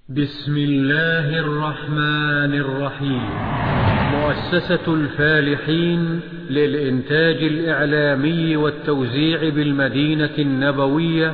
بسم الله الرحمن الرحيم. مؤسسة الفالحين للإنتاج الإعلامي والتوزيع بالمدينة النبوية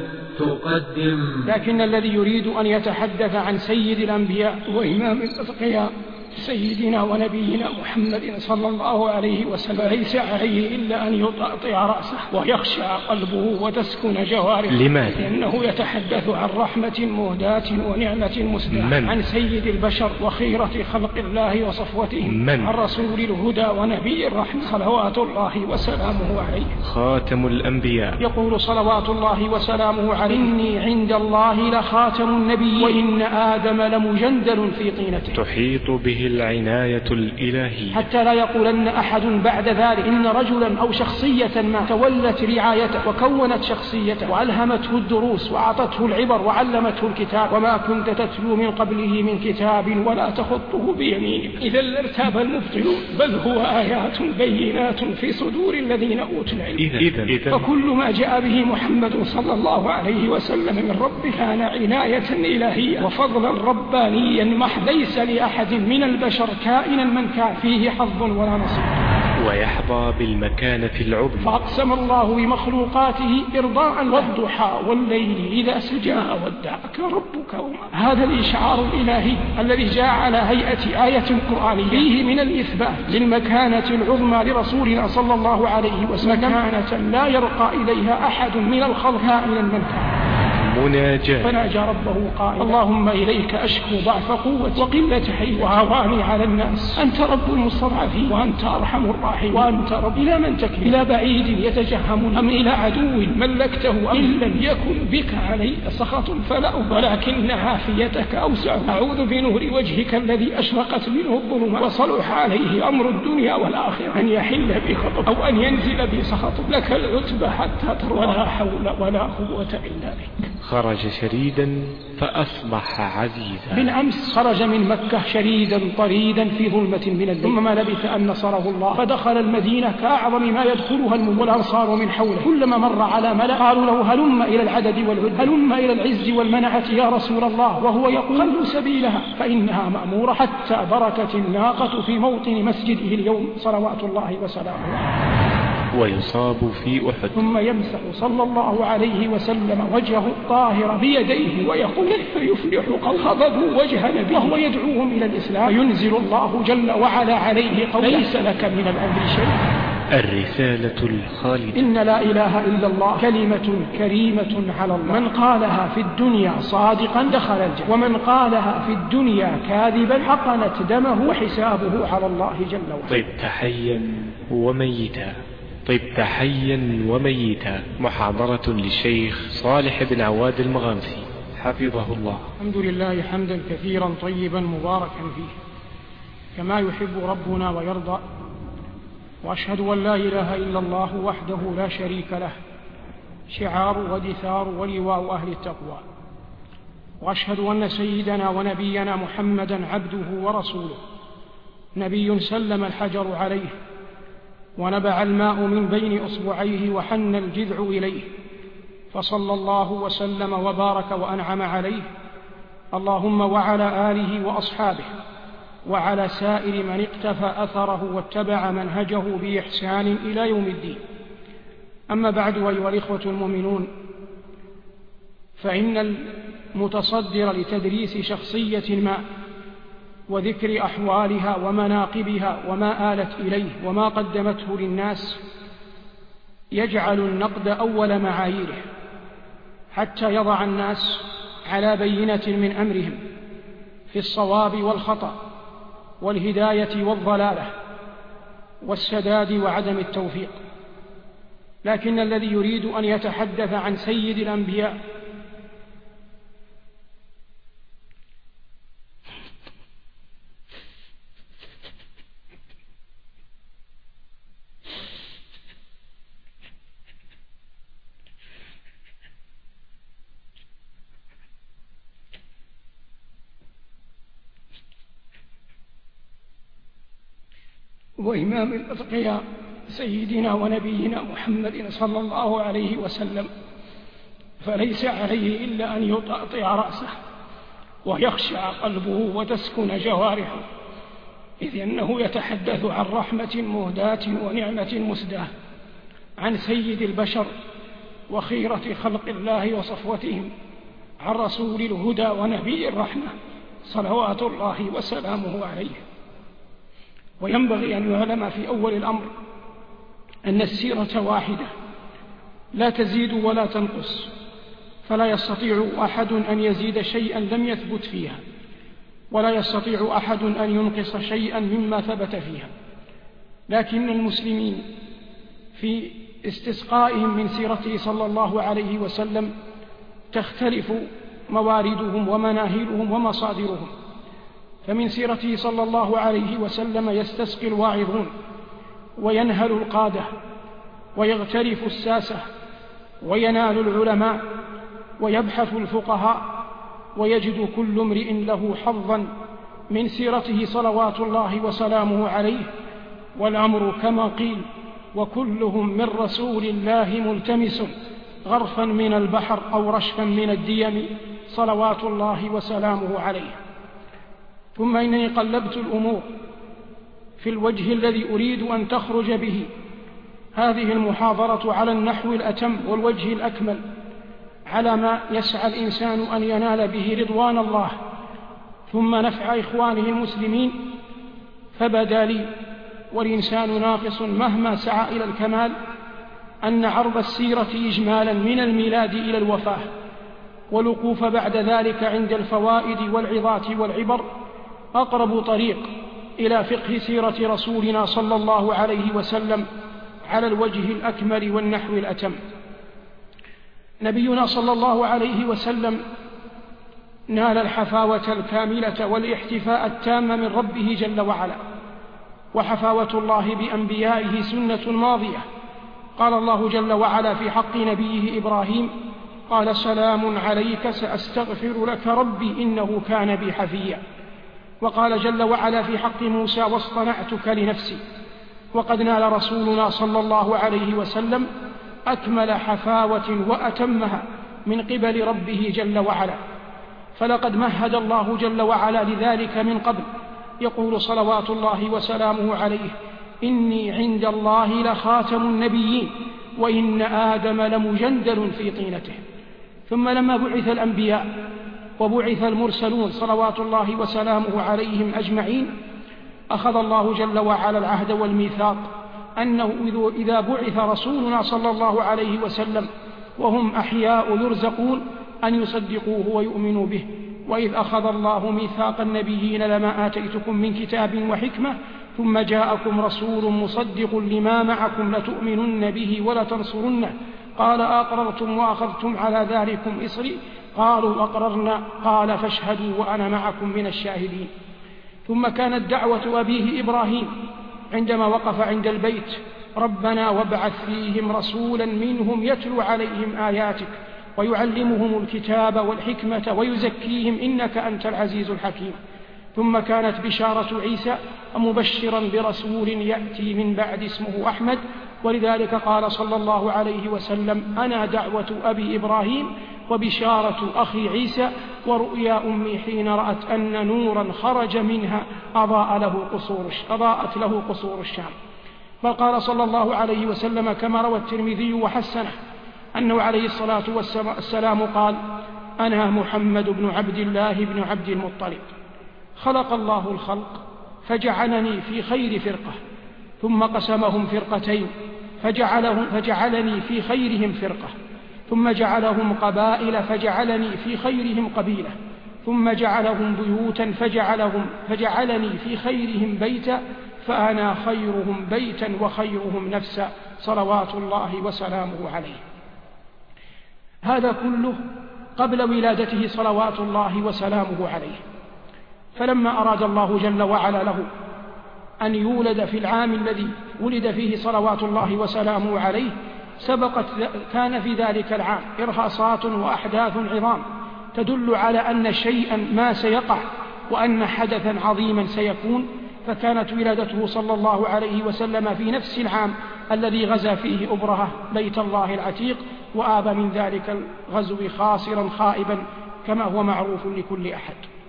تقدم. لكن الذي يريد أن يتحدث عن سيد الأنبياء وإمام الأتقياء سيدنا ونبينا محمد صلى الله عليه وسلم ليس عليه إلا أن يطأطئ رأسه ويخشع قلبه وتسكن جوارحه. لماذا؟ لأنه يتحدث عن رحمة مهداة ونعمة مسداة، عن سيد البشر وخيرة خلق الله وصفوتهم، عن رسول الهدى ونبي الرحمة صلوات الله وسلامه عليه، خاتم الأنبياء. يقول صلوات الله وسلامه عليه: إني عند الله لخاتم النبي وإن آدم لمجندل في طينته. تحيط به العناية الإلهية حتى لا يقولن أحد بعد ذلك إن رجلا أو شخصية ما تولت رعايته وكونت شخصيته وألهمته الدروس وأعطته العبر وعلمته الكتاب وما كنت تتلو من قبله من كتاب ولا تخطه بيمينك إذا لارتاب المبطلون، بل هو آيات بينات في صدور الذين أوتوا العلم. إذن فكل ما جاء به محمد صلى الله عليه وسلم من ربه كان عناية إلهية وفضلا ربانيا محض، ليس لأحد من البشر كائنا من كان فيه حظ ولا نصيب، ويحظى بالمكانة العظمى. فأقسم الله بمخلوقاته إرضاء والضحى والليل إذا سجى ودعك ربك وما. هذا الإشعار الإلهي الذي جاء على هيئة آية قرآنية فيه من الإثبات للمكانة العظمى لرسولنا صلى الله عليه وسلم، مكانة لا يرقى إليها أحد من الخلق كائنا من كان. مناجاة. فناجى ربه قائلا: اللهم إليك أشكو ضعف قوتي وقلة حيلتي وهواني على الناس، أنت رب المستضعفين وأنت أرحم الراحمين، وأنت رب. إلى من تكل؟ إلى بعيد يتجهم أم إلى عدو ملكته؟ إن لم يكن بك علي سخط فلا، ولكن عافيتك أوسع. أعوذ بنور وجهك الذي أشرقت منه الظلمات وصلح عليه أمر الدنيا والآخرة أن يحل بي غضب أو أن ينزل بي سخط، لك العتبى حتى ترضى، ولا حول ولا قوة إلا بك. خرج شريدا فأصبح عزيزا. بالأمس خرج من مكة شريدا طريدا في ظلمة من الليل، ثم ما لبث أن نصره الله فدخل المدينة كأعظم ما يدخلها والأنصار من حوله. كلما مر على ملأ قالوا له: هلم إلى العدد والعد، هلم إلى العز والمنعة يا رسول الله، وهو يقول: خلوا سبيلها فإنها مأمورة، حتى بركت الناقة في موطن مسجده اليوم صلوات الله وسلامه عليه. ويصاب في أحد. ثم يمسح صلى الله عليه وسلم وجهه الطاهر بيديه ويقول: كيف يفلح قوم خضبوا وجه نبيه وهو يدعوهم إلى الإسلام، فينزل الله جل وعلا عليه قولا: ليس لك من الأمر شيء. الرسالة الخالدة. إن لا إله إلا الله كلمة كريمة على الله، من قالها في الدنيا صادقا دخل الجنة، ومن قالها في الدنيا كاذبا حقنت دمه وحسابه على الله جل وعلا. طبت حيا وميتا، طبت حيا وميتا. محاضرة للشيخ صالح بن عواد المغامسي حفظه الله. الحمد لله حمدا كثيرا طيبا مباركا فيه كما يحب ربنا ويرضى، وأشهد أن لا إله إلا الله وحده لا شريك له، شعار ودثار ولواء أهل التقوى، وأشهد أن سيدنا ونبينا محمدا عبده ورسوله، نبي سلم الحجر عليه ونبع الماء من بين أصبعيه وحن الجذع إليه، فصلى الله وسلم وبارك وأنعم عليه، اللهم وعلى آله وأصحابه وعلى سائر من اقتفى أثره واتبع منهجه بإحسان إلى يوم الدين. أما بعد، أيها الإخوة المؤمنون، فإن المتصدر لتدريس شخصية ما وذكر أحوالها ومناقبها وما آلت إليه وما قدمته للناس يجعل النقد أول معاييره، حتى يضع الناس على بينة من أمرهم في الصواب والخطأ والهداية والضلالة والسداد وعدم التوفيق. لكن الذي يريد أن يتحدث عن سيد الأنبياء وإمام الأتقياء سيدنا ونبينا محمد صلى الله عليه وسلم، فليس عليه إلا أن يطأطئ رأسه ويخشع قلبه وتسكن جوارحه، إذ أنه يتحدث عن رحمة مهداة ونعمة مسداة، عن سيد البشر وخيرة خلق الله وصفوتهم، عن رسول الهدى ونبي الرحمة صلوات الله وسلامه عليه. وينبغي أن يعلم في أول الأمر أن السيرة واحدة لا تزيد ولا تنقص، فلا يستطيع أحد أن يزيد شيئا لم يثبت فيها، ولا يستطيع أحد أن ينقص شيئا مما ثبت فيها. لكن المسلمين في استسقائهم من سيرته صلى الله عليه وسلم تختلف مواردهم ومناهلهم ومصادرهم. فمن سيرته صلى الله عليه وسلم يستسقي الواعظون، وينهل القادة، ويغترف الساسة، وينال العلماء، ويبحث الفقهاء، ويجد كل امرئ له حظا من سيرته صلوات الله وسلامه عليه. والأمر كما قيل: وكلهم من رسول الله ملتمس غرفا من البحر أو رشفا من الديم صلوات الله وسلامه عليه. ثم إنني قلبت الأمور في الوجه الذي أريد أن تخرج به هذه المحاضرة على النحو الأتم والوجه الأكمل، على ما يسعى الإنسان أن ينال به رضوان الله ثم نفع إخوانه المسلمين. فبدا لي، والإنسان ناقص مهما سعى إلى الكمال، أن عرض السيرة إجمالا من الميلاد إلى الوفاة، والوقوف بعد ذلك عند الفوائد والعظات والعبر أقرب طريق إلى فقه سيرة رسولنا صلى الله عليه وسلم على الوجه الأكمل والنحو الأتم. نبينا صلى الله عليه وسلم نال الحفاوة الكاملة والاحتفاء التام من ربه جل وعلا، وحفاوة الله بأنبيائه سنة ماضية. قال الله جل وعلا في حق نبيه إبراهيم: قال سلام عليك سأستغفر لك ربي إنه كان بي حفيا. وقال جل وعلا في حق موسى: واصطنعتك لنفسي. وقد نال رسولنا صلى الله عليه وسلم أكمل حفاوة وأتمها من قبل ربه جل وعلا، فلقد مهد الله جل وعلا لذلك من قبل، يقول صلوات الله وسلامه عليه: إني عند الله لخاتم النبيين وإن آدم لمجندل في طينته. ثم لما بعث الأنبياء وبعث المرسلون صلوات الله وسلامه عليهم أجمعين، أخذ الله جل وعلا العهد والميثاق أنه إذا بعث رسولنا صلى الله عليه وسلم وهم أحياء يرزقون أن يصدقوه ويؤمنوا به. وإذ أخذ الله ميثاق النبيين لما آتيتكم من كتاب وحكمة ثم جاءكم رسول مصدق لما معكم لتؤمنن به ولتنصرنه قال أقررتم وأخذتم على ذلكم إصري قالوا أقررنا قال فاشهدوا وأنا معكم من الشاهدين. ثم كانت دعوة أبيه إبراهيم عندما وقف عند البيت: ربنا وابعث فيهم رسولا منهم يتلو عليهم آياتك ويعلمهم الكتاب والحكمة ويزكيهم إنك أنت العزيز الحكيم. ثم كانت بشارة عيسى مبشرا برسول يأتي من بعد اسمه أحمد، ولذلك قال صلى الله عليه وسلم: أنا دعوة أبي إبراهيم وبشارة أخي عيسى ورؤيا أمي حين رأت أن نورا خرج منها أضاءت له قصور الشام. بل قال صلى الله عليه وسلم كما روى الترمذي وحسنه أنه عليه الصلاة والسلام قال: أنا محمد بن عبد الله بن عبد المطلب، خلق الله الخلق فجعلني في خير فرقة، ثم قسمهم فرقتين فجعلني في خيرهم فرقة، ثم جعلهم قبائل فجعلني في خيرهم قبيلة، ثم جعلهم بيوتا فجعلني في خيرهم بيتا، فأنا خيرهم بيتا وخيرهم نفسا صلوات الله وسلامه عليه. هذا كله قبل ولادته صلوات الله وسلامه عليه. فلما أراد الله جل وعلا له أن يولد في العام الذي ولد فيه صلوات الله وسلامه عليه كان في ذلك العام إرهاصات وأحداث عظام تدل على أن شيئا ما سيقع وأن حدثا عظيما سيكون. فكانت ولادته صلى الله عليه وسلم في نفس العام الذي غزا فيه أبرهة بيت الله العتيق، وآب من ذلك الغزو خاسرا خائبا كما هو معروف لكل أحد.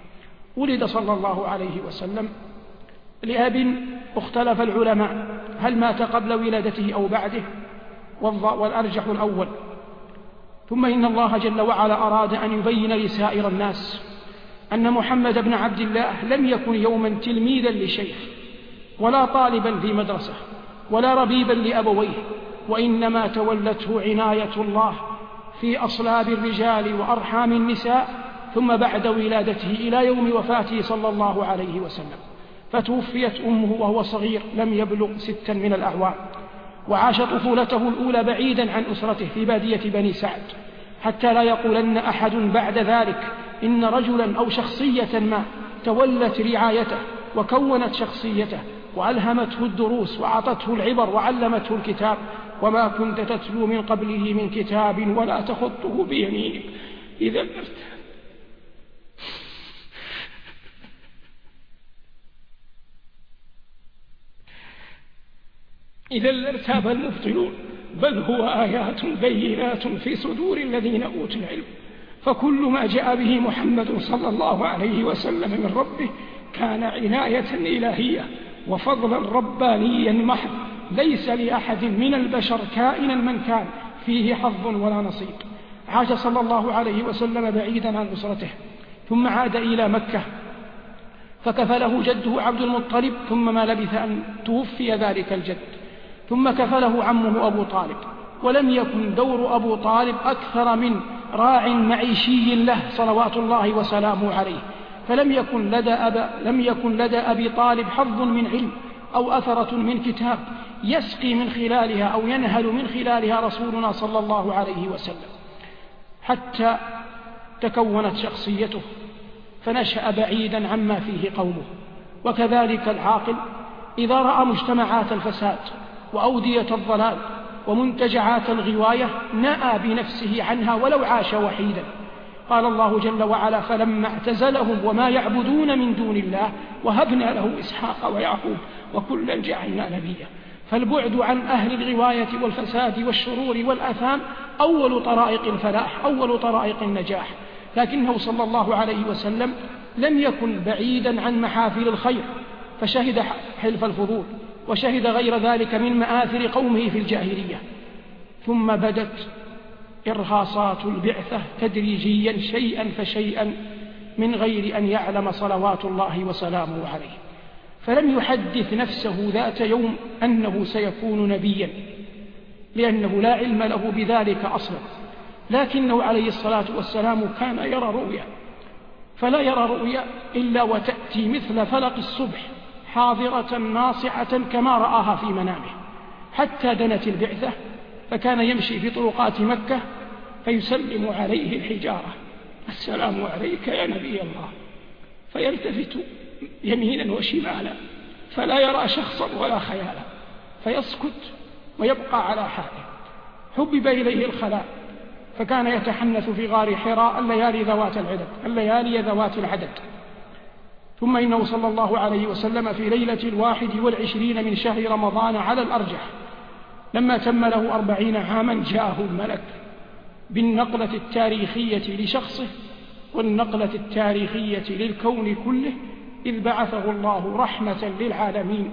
ولد صلى الله عليه وسلم لأب اختلف العلماء هل مات قبل ولادته أو بعده، والأرجح الأول. ثم إن الله جل وعلا أراد أن يبين لسائر الناس أن محمد بن عبد الله لم يكن يوما تلميذا لشيخ ولا طالبا في مدرسة ولا ربيبا لأبويه، وإنما تولته عناية الله في أصلاب الرجال وأرحام النساء، ثم بعد ولادته إلى يوم وفاته صلى الله عليه وسلم، فتوفيت أمه وهو صغير لم يبلغ 6 من الأعوام، وعاش طفولته الأولى بعيدا عن أسرته في بادية بني سعد، حتى لا يقولن أحد بعد ذلك إن رجلا أو شخصية ما تولت رعايته وكونت شخصيته وألهمته الدروس وأعطته العبر وعلمته الكتاب، وما كنت تتلو من قبله من كتاب ولا تخطه بيمينك إذا لارتاب المبطلون، بل هو آيات بينات في صدور الذين أوتوا العلم. فكل ما جاء به محمد صلى الله عليه وسلم من ربه كان عناية إلهية وفضلا ربانيا محض، ليس لأحد من البشر كائنا من كان فيه حظ ولا نصيب. عاش صلى الله عليه وسلم بعيدا عن أسرته، ثم عاد إلى مكة فكفله جده عبد المطلب، ثم ما لبث أن توفي ذلك الجد، ثم كفله عمه أبو طالب. ولم يكن دور أبو طالب أكثر من راع معيشي له صلوات الله وسلامه عليه، فلم يكن لدى أبي طالب حظ من علم أو أثرة من كتاب يسقي من خلالها أو ينهل من خلالها رسولنا صلى الله عليه وسلم، حتى تكونت شخصيته فنشأ بعيدا عما فيه قومه. وكذلك العاقل إذا رأى مجتمعات الفساد وأودية الضلال ومنتجعات الغواية نأى بنفسه عنها ولو عاش وحيدا. قال الله جل وعلا: فلما اعتزلهم وما يعبدون من دون الله وهبنا له إسحاق ويعقوب وكلا جعلنا نبيا. فالبعد عن أهل الغواية والفساد والشرور والآثام أول طرائق الفلاح، أول طرائق النجاح. لكنه صلى الله عليه وسلم لم يكن بعيدا عن محافل الخير، فشهد حلف الفضول وشهد غير ذلك من مآثر قومه في الجاهلية. ثم بدت إرهاصات البعثة تدريجيا شيئا فشيئا من غير أن يعلم صلوات الله وسلامه عليه، فلم يحدث نفسه ذات يوم أنه سيكون نبيا، لأنه لا علم له بذلك أصلا. لكنه عليه الصلاة والسلام كان يرى رؤيا، فلا يرى رؤيا إلا وتأتي مثل فلق الصبح حاضرة ناصعة كما رآها في منامه، حتى دنت البعثة فكان يمشي في طرقات مكة فيسلم عليه الحجارة: السلام عليك يا نبي الله، فيلتفت يمينا وشمالا فلا يرى شخصا ولا خيالا، فيسكت ويبقى على حاله. حبب إليه الخلاء فكان يتحنث في غار حراء الليالي ذوات العدد. ثم إنه صلى الله عليه وسلم في ليلة 21 من شهر رمضان على الأرجح لما تم له 40 عاما جاءه الملك بالنقلة التاريخية لشخصه والنقلة التاريخية للكون كله، إذ بعثه الله رحمة للعالمين،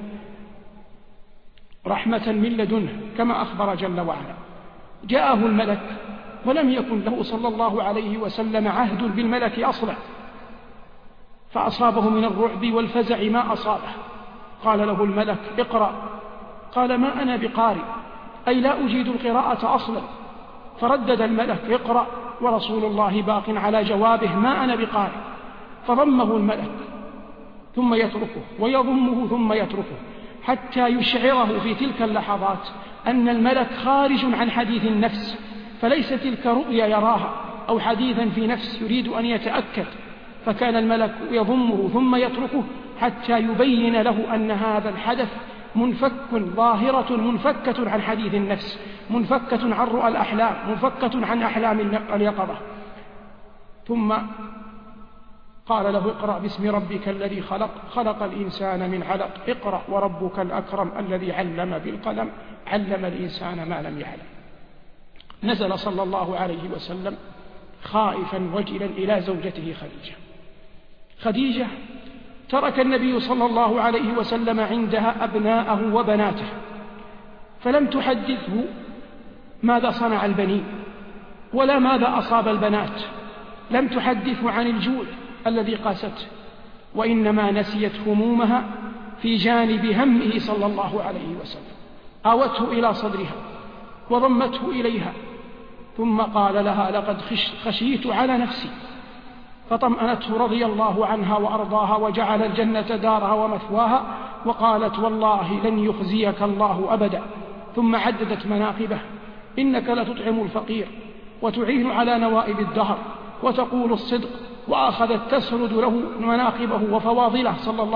رحمة من لدنه كما أخبر جل وعلا. جاءه الملك ولم يكن له صلى الله عليه وسلم عهد بالملك أصلا، فأصابه من الرعب والفزع ما أصابه. قال له الملك: اقرأ. قال: ما أنا بقارئ، أي لا أجيد القراءة أصلا. فردد الملك: اقرأ، ورسول الله باق على جوابه: ما أنا بقارئ. فضمه الملك ثم يتركه ويضمه ثم يتركه، حتى يشعره في تلك اللحظات أن الملك خارج عن حديث النفس، فليس تلك رؤيا يراها أو حديثا في نفس يريد أن يتأكد. فكان الملك يضمه ثم يتركه حتى يبين له أن هذا الحدث ظاهرة منفكة عن حديث النفس، منفكة عن رؤى الأحلام، منفكة عن أحلام اليقظة. ثم قال له: اقرأ باسم ربك الذي خلق الإنسان من علق، اقرأ وربك الأكرم الذي علم بالقلم، علم الإنسان ما لم يعلم. نزل صلى الله عليه وسلم خائفا وجلا إلى زوجته خديجة ترك النبي صلى الله عليه وسلم عندها أبناءه وبناته، فلم تحدثه ماذا صنع البنين ولا ماذا أصاب البنات، لم تحدثه عن الجوع الذي قاسته، وإنما نسيت همومها في جانب همه صلى الله عليه وسلم، آوته إلى صدرها وضمته إليها، ثم قال لها: لقد خشيت على نفسي، فطمأنته رضي الله عنها وأرضاها وجعل الجنة دارها ومثواها، وقالت: والله لن يخزيك الله أبدا. ثم عددت مناقبه: إنك لتطعم الفقير وتعين على نوائب الدهر وتقول الصدق، وأخذت تسرد له مناقبه وفواضله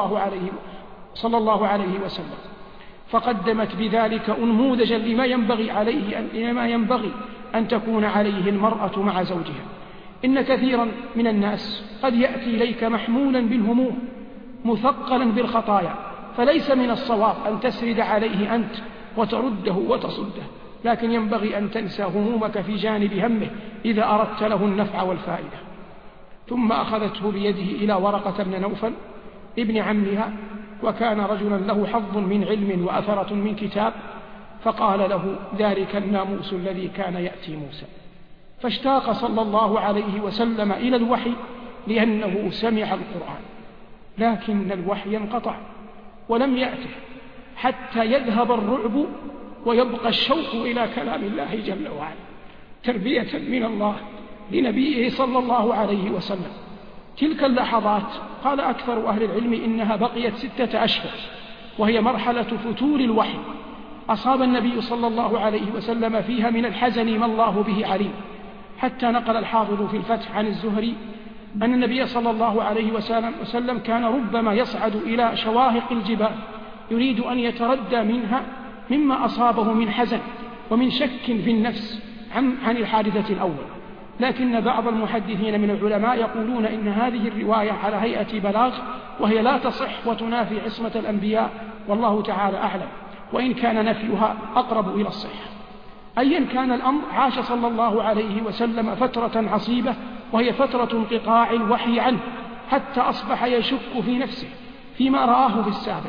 صلى الله عليه وسلم، فقدمت بذلك أنموذجا لما ينبغي أن تكون عليه المرأة مع زوجها. إن كثيرا من الناس قد يأتي إليك محمولا بالهموم مثقلا بالخطايا، فليس من الصواب أن تسرد عليه أنت وترده وتصده، لكن ينبغي أن تنسى همومك في جانب همه إذا أردت له النفع والفائدة. ثم أخذته بيده إلى ورقة بن نوفل ابن عمها، وكان رجلا له حظ من علم وأثرة من كتاب، فقال له: ذلك الناموس الذي كان يأتي موسى. فاشتاق صلى الله عليه وسلم إلى الوحي لأنه سمع القرآن، لكن الوحي انقطع ولم يأته حتى يذهب الرعب ويبقى الشوق إلى كلام الله جل وعلا، تربية من الله لنبيه صلى الله عليه وسلم. تلك اللحظات قال أكثر أهل العلم إنها بقيت 6 أشهر، وهي مرحلة فتور الوحي، أصاب النبي صلى الله عليه وسلم فيها من الحزن ما الله به عليم، حتى نقل الحافظ في الفتح عن الزهري أن النبي صلى الله عليه وسلم كان ربما يصعد إلى شواهق الجبال يريد أن يتردى منها مما أصابه من حزن ومن شك في النفس عن الحادثة الأول. لكن بعض المحدثين من العلماء يقولون إن هذه الرواية على هيئة بلاغ، وهي لا تصح وتنافي عصمة الأنبياء، والله تعالى أعلم، وإن كان نفيها أقرب إلى الصحة. أيا كان الأمر، عاش صلى الله عليه وسلم فترة عصيبة، وهي فترة انقطاع الوحي عنه، حتى أصبح يشك في نفسه فيما رآه في السابق.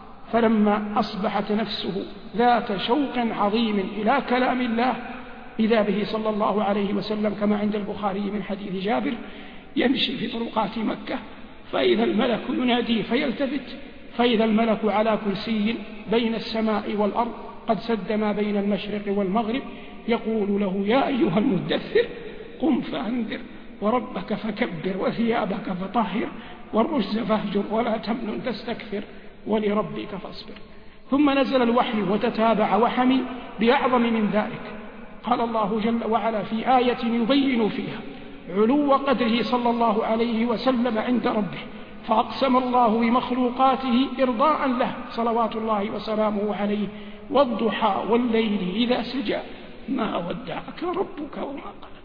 فلما أصبحت نفسه ذات شوق عظيم إلى كلام الله، إذا به صلى الله عليه وسلم كما عند البخاري من حديث جابر يمشي في طرقات مكة، فإذا الملك ينادي فيلتفت، فإذا الملك على كرسي بين السماء والأرض قد سد ما بين المشرق والمغرب، يقول له: يا أيها المدثر قم فأنذر وربك فكبر وثيابك فطهر والرجز فاهجر ولا تمنن تستكثر ولربك فاصبر. ثم نزل الوحي وتتابع وحمي بأعظم من ذلك. قال الله جل وعلا في آية يبين فيها علو قدره صلى الله عليه وسلم عند ربه: فأقسم الله بمخلوقاته إرضاء له صلوات الله وسلامه عليه: والضحى والليل إذا سجى ما ودعك ربك وما قلى.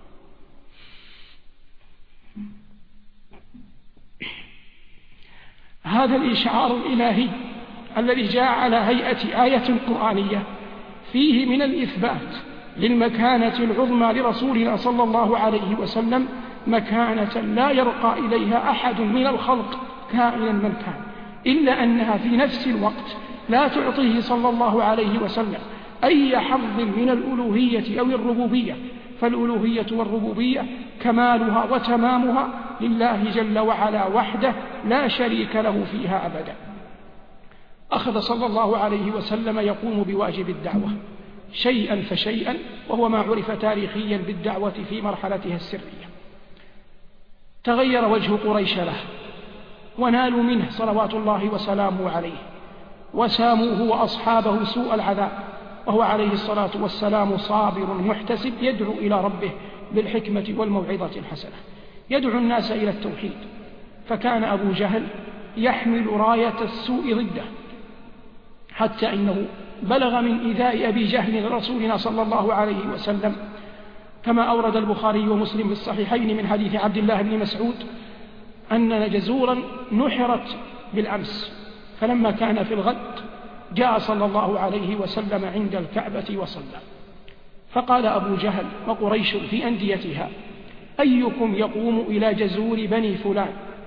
هذا الإشعار الإلهي الذي جاء على هيئة آية قرآنية فيه من الإثبات للمكانة العظمى لرسولنا صلى الله عليه وسلم، مكانة لا يرقى إليها أحد من الخلق كائنا من كان، إلا أنها في نفس الوقت لا تعطيه صلى الله عليه وسلم أي حظ من الألوهية أو الربوبية، فالألوهية والربوبية كمالها وتمامها لله جل وعلا وحده لا شريك له فيها أبدا. أخذ صلى الله عليه وسلم يقوم بواجب الدعوة شيئا فشيئا، وهو ما عرف تاريخيا بالدعوة في مرحلتها السرية. تغير وجه قريش له ونالوا منه صلوات الله وسلامه عليه، وساموه وأصحابه سوء العذاب، وهو عليه الصلاة والسلام صابر محتسب يدعو إلى ربه بالحكمة والموعظة الحسنة، يدعو الناس إلى التوحيد. فكان أبو جهل يحمل راية السوء ضده، حتى إنه بلغ من إيذاء أبي جهل لرسولنا صلى الله عليه وسلم كما أورد البخاري ومسلم في الصحيحين من حديث عبد الله بن مسعود أن جزورا نحرت بالأمس، فلما كان في الغد جاء صلى الله عليه وسلم عند الكعبة وصلى، فقال أبو جهل وقريش في أنديتها: أيكم يقوم إلى جزور بني فلان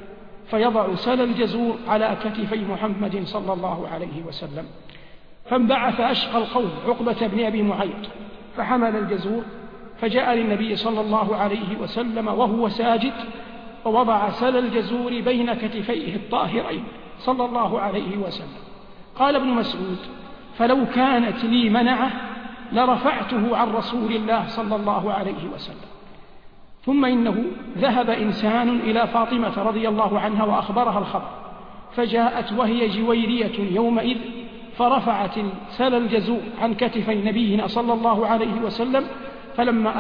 فيضع سل الجزور على كتفي محمد صلى الله عليه وسلم. فانبعث أشقى القوم عقبة بن أبي معيط فحمل الجزور فجاء للنبي صلى الله عليه وسلم وهو ساجد، ووضع سل الجزور بين كتفيه الطاهرين صلى الله عليه وسلم. قال ابن مسعود: فلو كانت لي منعه لرفعته عن رسول الله صلى الله عليه وسلم. ثم إنه ذهب إنسان إلى فاطمة رضي الله عنها وأخبرها الخبر، فجاءت وهي جويرية يومئذ فرفعت سل الجزور عن كتفي نبينا صلى الله عليه وسلم. فلما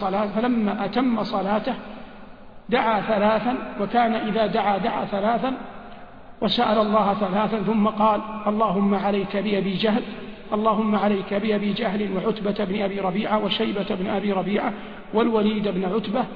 أتم صلاته دعا ثلاثا، وكان إذا دعا ثلاثا وسأل الله ثلاثا، ثم قال: اللهم عليك بأبي جهل، اللهم عليك بأبي جهل وعتبة بن أبي ربيعة وشيبة بن أبي ربيعة والوليد بن عتبة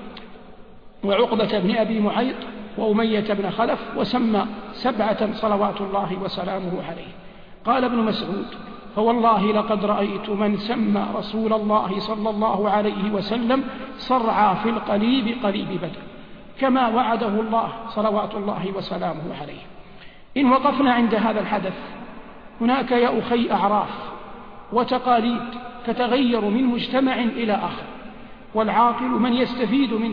وعقبة بن أبي معيط وأمية بن خلف، وسمى 7 صلوات الله وسلامه عليه. قال ابن مسعود: فوالله لقد رأيت من سمى رسول الله صلى الله عليه وسلم صرعى في القليب قليب بدر، كما وعده الله صلوات الله وسلامه عليه. إن وقفنا عند هذا الحدث، هناك يا أخي أعراف وتقاليد تتغير من مجتمع إلى آخر، والعاقل من يستفيد من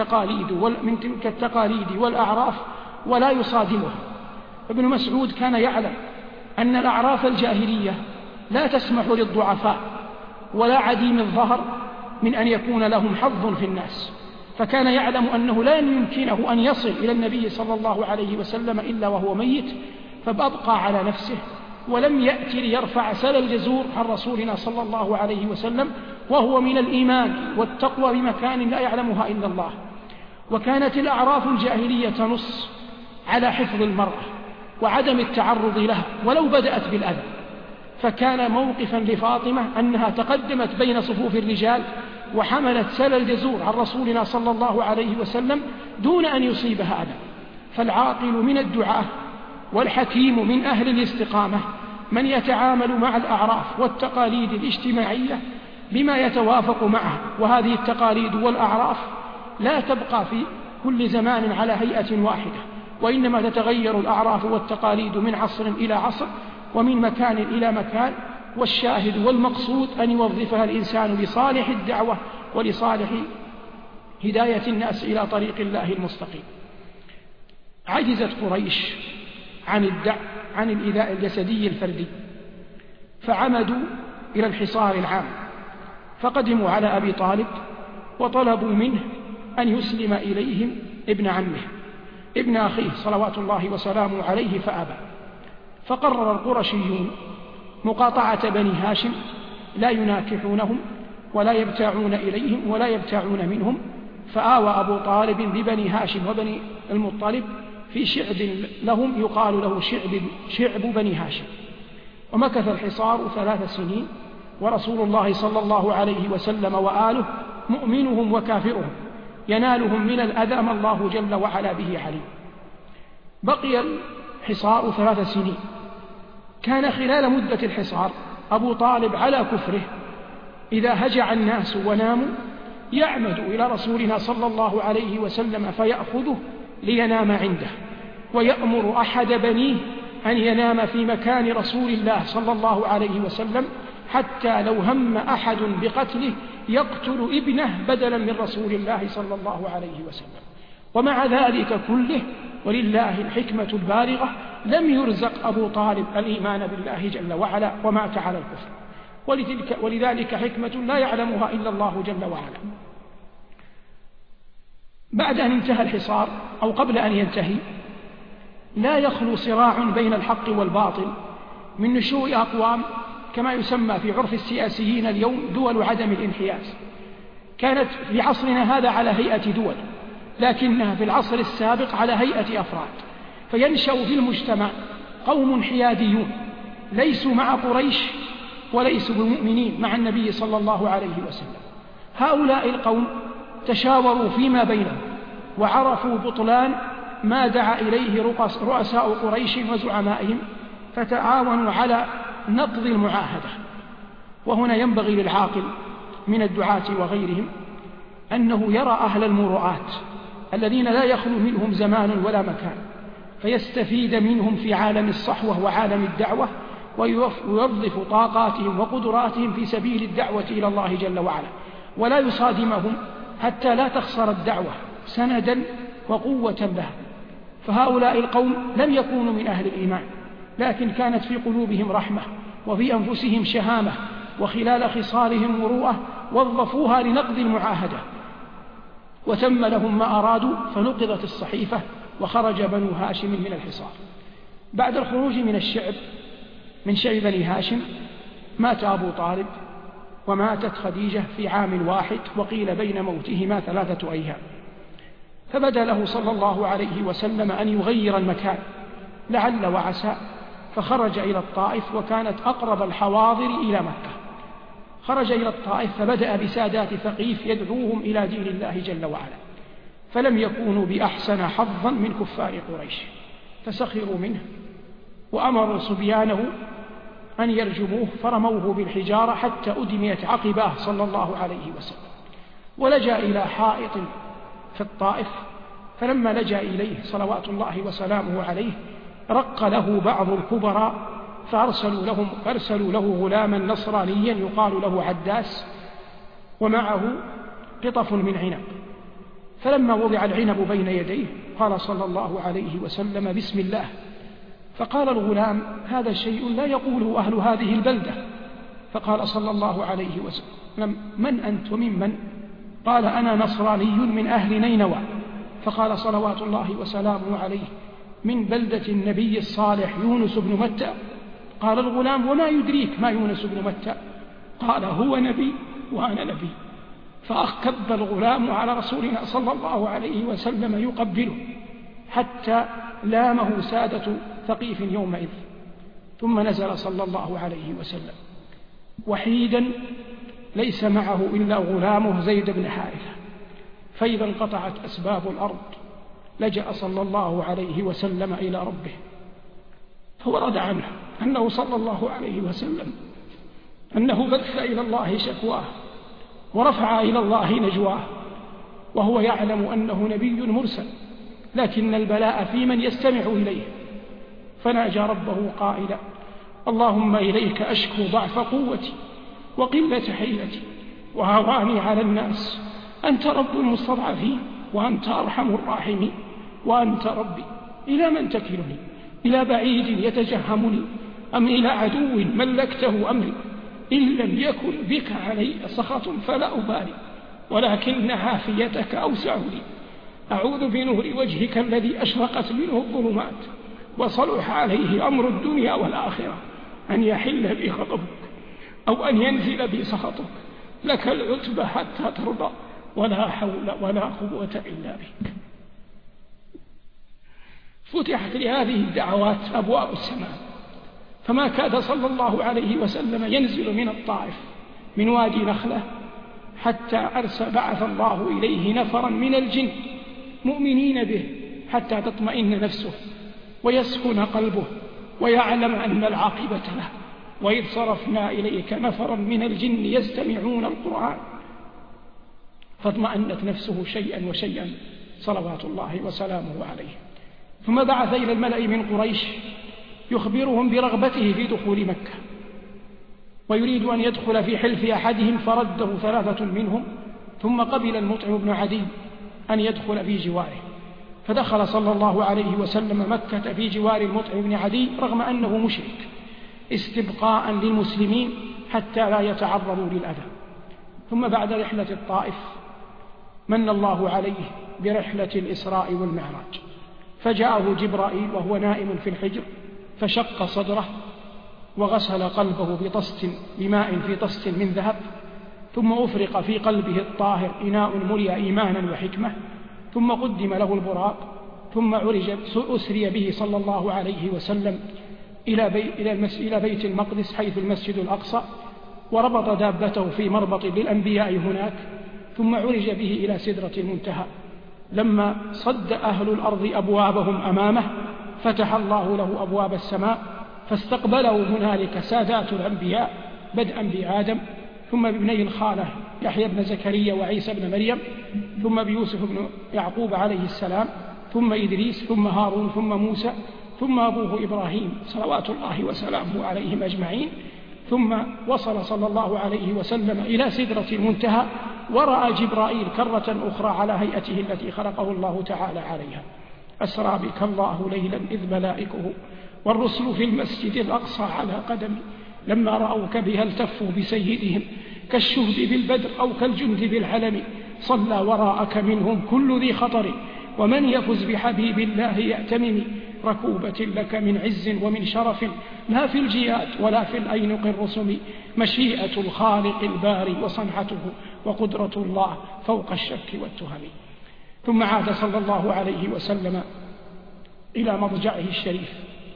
تلك التقاليد والأعراف ولا يصادمها. ابن مسعود كان يعلم أن الأعراف الجاهلية لا تسمح للضعفاء ولا عديم الظهر من أن يكون لهم حظ في الناس، فكان يعلم أنه لا يمكنه أن يصل إلى النبي صلى الله عليه وسلم إلا وهو ميت، فأبقى على نفسه ولم يأتي ليرفع سل الجزور عن رسولنا صلى الله عليه وسلم، وهو من الإيمان والتقوى بمكان لا يعلمها إلا الله. وكانت الأعراف الجاهلية تنص على حفظ المرأة وعدم التعرض لها ولو بدأت بالأذى، فكان موقفا لفاطمة أنها تقدمت بين صفوف الرجال وحملت سل الجزور عن رسولنا صلى الله عليه وسلم دون أن يصيبها أذى. فالعاقل من الدعاة والحكيم من أهل الاستقامة من يتعامل مع الأعراف والتقاليد الاجتماعية بما يتوافق معها، وهذه التقاليد والأعراف لا تبقى في كل زمان على هيئة واحدة، وإنما تتغير الأعراف والتقاليد من عصر إلى عصر ومن مكان إلى مكان، والشاهد والمقصود أن يوظفها الإنسان لصالح الدعوة ولصالح هداية الناس إلى طريق الله المستقيم. عجزت قريش عن الإيذاء الجسدي الفردي، فعمدوا إلى الحصار العام، فقدموا على أبي طالب وطلبوا منه أن يسلم إليهم ابن عمه ابن أخيه صلوات الله وسلامه عليه، فأبى. فقرر القرشيون مقاطعة بني هاشم، لا يناكحونهم ولا يبتاعون إليهم ولا يبتاعون منهم، فآوى أبو طالب ببني هاشم وبني المطلب في شعب لهم يقال له شعب بني هاشم. ومكث الحصار 3 سنين، ورسول الله صلى الله عليه وسلم وآله مؤمنهم وكافرهم ينالهم من الأذى ما الله جل وعلا به عليم. بقي الحصار 3 سنين. كان خلال مدة الحصار أبو طالب على كفره، إذا هجع الناس وناموا يعمد إلى رسولنا صلى الله عليه وسلم فيأخذه لينام عنده، ويأمر أحد بنيه أن ينام في مكان رسول الله صلى الله عليه وسلم، حتى لو هم أحد بقتله يقتل ابنه بدلا من رسول الله صلى الله عليه وسلم. ومع ذلك كله ولله الحكمة البالغة لم يرزق أبو طالب الإيمان بالله جل وعلا ومات على الكفر، ولذلك حكمة لا يعلمها إلا الله جل وعلا. بعد أن انتهى الحصار أو قبل أن ينتهي، لا يخلو صراع بين الحق والباطل من نشوء أقوام كما يسمى في عرف السياسيين اليوم دول عدم الانحياز. كانت في عصرنا هذا على هيئة دول، لكنها في العصر السابق على هيئة أفراد، فينشأ في المجتمع قوم حياديون ليسوا مع قريش وليسوا بمؤمنين مع النبي صلى الله عليه وسلم. هؤلاء القوم تشاوروا فيما بينهم وعرفوا بطلان ما دعا إليه رؤساء قريش وزعمائهم، فتعاونوا على نقض المعاهدة. وهنا ينبغي للعاقل من الدعاة وغيرهم أنه يرى أهل المروءات الذين لا يخلو منهم زمان ولا مكان فيستفيد منهم في عالم الصحوة وعالم الدعوة، ويوظف طاقاتهم وقدراتهم في سبيل الدعوة إلى الله جل وعلا، ولا يصادمهم حتى لا تخسر الدعوة سندا وقوة لها. فهؤلاء القوم لم يكونوا من أهل الإيمان، لكن كانت في قلوبهم رحمة وفي أنفسهم شهامة، وخلال خصالهم مروءة وظفوها لنقض المعاهدة، وتم لهم ما أرادوا، فنقضت الصحيفة وخرج بنو هاشم من الحصار. بعد الخروج من شعب بني هاشم مات أبو طالب وماتت خديجة في عام واحد، وقيل بين موتهما 3 أيام. فبدا له صلى الله عليه وسلم أن يغير المكان لعل وعسى، فخرج إلى الطائف، وكانت أقرب الحواضر إلى مكة. خرج إلى الطائف فبدأ بسادات ثقيف يدعوهم إلى دين الله جل وعلا، فلم يكونوا بأحسن حظا من كفار قريش، فسخروا منه وأمروا صبيانه أن يرجموه، فرموه بالحجارة حتى أدميت عقباه صلى الله عليه وسلم، ولجأ إلى حائط في الطائف. فلما لجأ إليه صلوات الله وسلامه عليه رق له بعض الكبراء، فأرسلوا له غلاما نصرانيا يقال له عداس، ومعه قطف من عنب. فلما وضع العنب بين يديه قال صلى الله عليه وسلم: بسم الله. فقال الغلام: هذا شيء لا يقوله أهل هذه البلدة. فقال صلى الله عليه وسلم: من أنت ومن؟ قال: أنا نصراني من أهل نينوى. فقال صلوات الله وسلامه عليه: من بلدة النبي الصالح يونس بن متى. قال الغلام: وما يدريك ما يونس بن متى؟ قال: هو نبي وأنا نبي. فأكب الغلام على رسولنا صلى الله عليه وسلم يقبله، حتى لامه سادة ثقيف يومئذ. ثم نزل صلى الله عليه وسلم وحيدا ليس معه إلا غلامه زيد بن حارثة. فإذا انقطعت أسباب الأرض لجأ صلى الله عليه وسلم إلى ربه، فورد عنه أنه صلى الله عليه وسلم أنه بث إلى الله شكواه ورفع إلى الله نجواه، وهو يعلم أنه نبي مرسل، لكن البلاء في من يستمع إليه. فناجى ربه قائلا: اللهم إليك أشكو ضعف قوتي وقلة حيلتي وهواني على الناس، أنت رب المستضعفين وأنت أرحم الراحمين، وأنت ربي إلى من تكلني؟ إلى بعيد يتجهمني أم إلى عدو ملكته أمري؟ إن لم يكن بك علي سخط فلا أبالي، ولكن عافيتك أوسع لي. أعوذ بنور وجهك الذي أشرقت منه الظلمات وصلح عليه أمر الدنيا والآخرة أن يحل بي غضبك أو أن ينزل بي سخطك، لك العتبى حتى ترضى، ولا حول ولا قوة إلا بك. فتحت لهذه الدعوات أبواب السماء، فما كاد صلى الله عليه وسلم ينزل من الطائف من وادي نخلة حتى بعث الله إليه نفرا من الجن مؤمنين به، حتى تطمئن نفسه ويسكن قلبه ويعلم أن العاقبة له. وإذ صرفنا إليك نفرا من الجن يستمعون القرآن، فاطمأنت نفسه شيئا وشيئا صلوات الله وسلامه عليه. ثم بعث إلى الملأ من قريش يخبرهم برغبته في دخول مكة، ويريد أن يدخل في حلف أحدهم، فرده 3 منهم، ثم قبل المطعم بن عدي أن يدخل في جواره، فدخل صلى الله عليه وسلم مكة في جوار المطعم بن عدي رغم أنه مشرك، استبقاء للمسلمين حتى لا يتعرضوا للأذى. ثم بعد رحلة الطائف من الله عليه برحلة الإسراء والمعراج، فجاءه جبرائيل وهو نائم في الحجر، فشق صدره وغسل قلبه بماء في طست من ذهب، ثم أفرق في قلبه الطاهر إناء ملئ إيمانا وحكمة، ثم قدم له البراق، ثم أسري به صلى الله عليه وسلم إلى بيت المقدس حيث المسجد الأقصى، وربط دابته في مربط للأنبياء هناك، ثم عرج به إلى سدرة المنتهى. لما صد أهل الأرض أبوابهم أمامه فتح الله له أبواب السماء، فاستقبله هنالك سادات الأنبياء بدءا بآدم، ثم بابني الخالة يحيى بن زكريا وعيسى بن مريم، ثم بيوسف بن يعقوب عليه السلام، ثم إدريس ثم هارون ثم موسى ثم أبوه إبراهيم صلوات الله وسلامه عليهم أجمعين. ثم وصل صلى الله عليه وسلم إلى سدرة المنتهى، ورأى جبرائيل كرة أخرى على هيئته التي خلقه الله تعالى عليها. أسرى بك الله ليلا إذ ملائكه والرسل في المسجد الأقصى على قدم، لما رأوك بها التفوا بسيدهم كالشهد بالبدر أو كالجند بالعلم. صلى وراءك منهم كل ذي خطر، ومن يفز بحبيب الله يأتمم. ركوبة لك من عز ومن شرف، لا في الجياد ولا في الأينق الرسم. مشيئة الخالق الباري وصنعته، وقدرة الله فوق الشك والتهم. ثم عاد صلى الله عليه وسلم إلى مضجعه الشريف،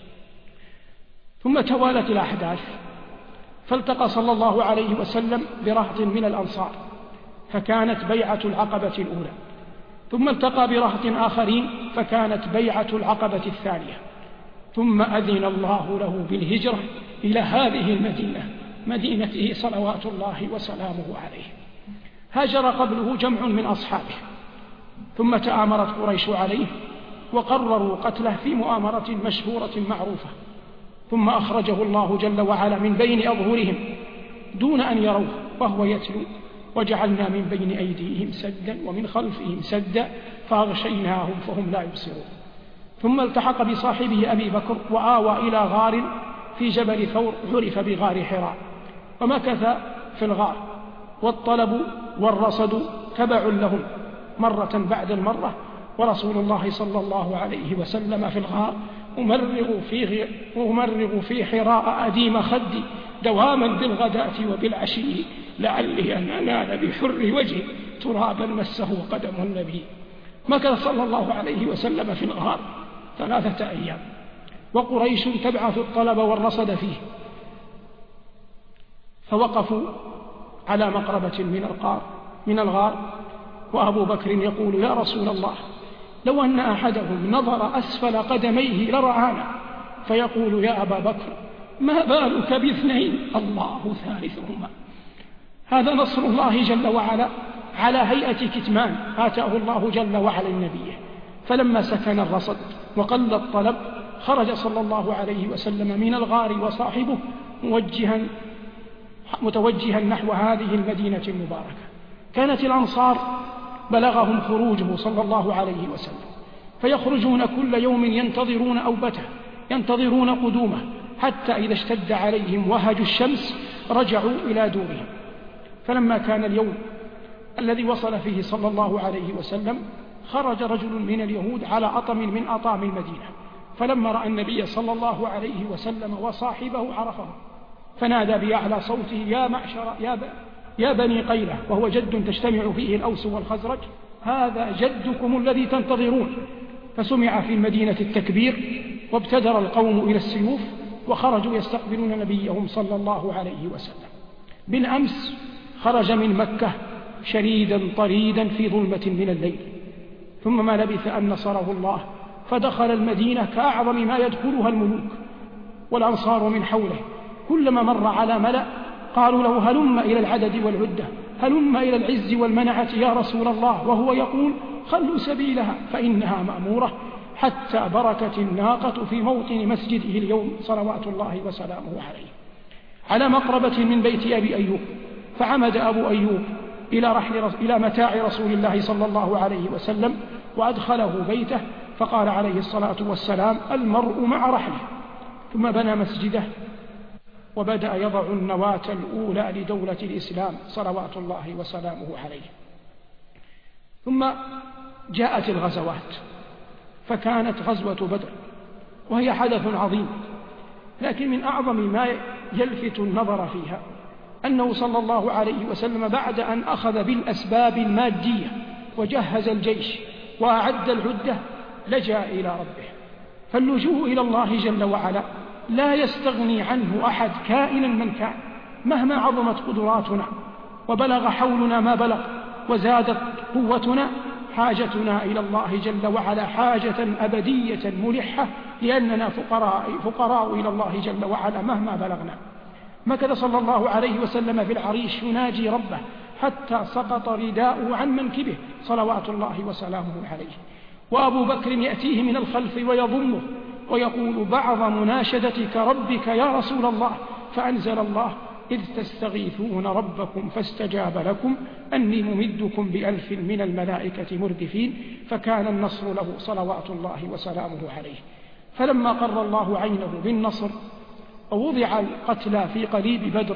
ثم توالت الأحداث، فالتقى صلى الله عليه وسلم برهط من الأنصار، فكانت بيعة العقبة الأولى. ثم التقى برهط آخرين، فكانت بيعة العقبة الثانية. ثم أذن الله له بالهجرة إلى هذه المدينة، مدينته صلوات الله وسلامه عليه. هاجر قبله جمع من أصحابه، ثم تآمرت قريش عليه وقرروا قتله في مؤامرة مشهورة معروفة. ثم أخرجه الله جل وعلا من بين أظهرهم دون أن يروه وهو يتلو: وجعلنا من بين أيديهم سدا ومن خلفهم سدا فأغشيناهم فهم لا يبصرون. ثم التحق بصاحبه أبي بكر وآوى إلى غار في جبل ثور عرف بغار حراء، ومكث في الغار، والطلب والرصد تبع لهم مرة بعد المرة، ورسول الله صلى الله عليه وسلم في الغار أمرغ في حراء أديم خدي دواما بالغداة وبالعشي، لعلي أن أنال بحر وجهي ترابا مسه قدم النبي. مكث صلى الله عليه وسلم في الغار 3 أيام، وقريش تبعث الطلب والرصد فيه، فوقفوا على مقربة من الغار، وأبو بكر يقول: يا رسول الله، لو أن أحدهم نظر أسفل قدميه لرآنا. فيقول: يا أبا بكر، ما بالك باثنين الله ثالثهما. هذا نصر الله جل وعلا على هيئة كتمان آتاه الله جل وعلا النبي. فلما سكن الرصد وقل الطلب، خرج صلى الله عليه وسلم من الغار وصاحبه متوجها نحو هذه المدينة المباركة. كانت الأنصار بلغهم خروجه صلى الله عليه وسلم، فيخرجون كل يوم ينتظرون أوبته، ينتظرون قدومه، حتى إذا اشتد عليهم وهج الشمس رجعوا إلى دورهم. فلما كان اليوم الذي وصل فيه صلى الله عليه وسلم، خرج رجل من اليهود على أطم من أطام المدينة، فلما رأى النبي صلى الله عليه وسلم وصاحبه عرفه، فنادى بأعلى صوته: يا معشر يا بني قيلة، وهو جد تجتمع فيه الأوس والخزرج، هذا جدكم الذي تنتظرون. فسمع في المدينة التكبير، وابتدر القوم إلى السيوف، وخرجوا يستقبلون نبيهم صلى الله عليه وسلم. بالأمس خرج من مكة شريدا طريدا في ظلمة من الليل، ثم ما لبث أن نصره الله، فدخل المدينة كأعظم ما يدخلها الملوك، والأنصار من حوله كلما مر على ملأ قالوا له: هلم إلى العدد والعدة، هلم إلى العز والمنعة يا رسول الله، وهو يقول: خلوا سبيلها فإنها مأمورة، حتى بركت الناقة في موطن مسجده اليوم صلوات الله وسلامه عليه، على مقربة من بيت أبي أيوب. فعمد أبو أيوب إلى متاع رسول الله صلى الله عليه وسلم، وأدخله بيته، فقال عليه الصلاة والسلام: المرء مع رحله. ثم بنى مسجده، وبدأ يضع النواة الأولى لدولة الإسلام صلوات الله وسلامه عليه. ثم جاءت الغزوات، فكانت غزوة بدر، وهي حدث عظيم، لكن من أعظم ما يلفت النظر فيها أنه صلى الله عليه وسلم بعد أن أخذ بالأسباب المادية وجهز الجيش وأعد العدة، لجأ إلى ربه. فاللجوء إلى الله جل وعلا لا يستغني عنه أحد كائنا من كان، مهما عظمت قدراتنا وبلغ حولنا ما بلغ وزادت قوتنا، حاجتنا إلى الله جل وعلا حاجة أبدية ملحة، لأننا فقراء إلى الله جل وعلا مهما بلغنا. مكث صلى الله عليه وسلم في العريش يناجي ربه حتى سقط رداؤه عن منكبه صلوات الله وسلامه عليه، وأبو بكر يأتيه من الخلف ويضمه ويقول بعض مناشدتك ربك يا رسول الله، فأنزل الله إذ تستغيثون ربكم فاستجاب لكم أني ممدكم ب1000 من الملائكة مردفين، فكان النصر له صلوات الله وسلامه عليه. فلما قر الله عينه بالنصر ووضع القتلى في قليب بدر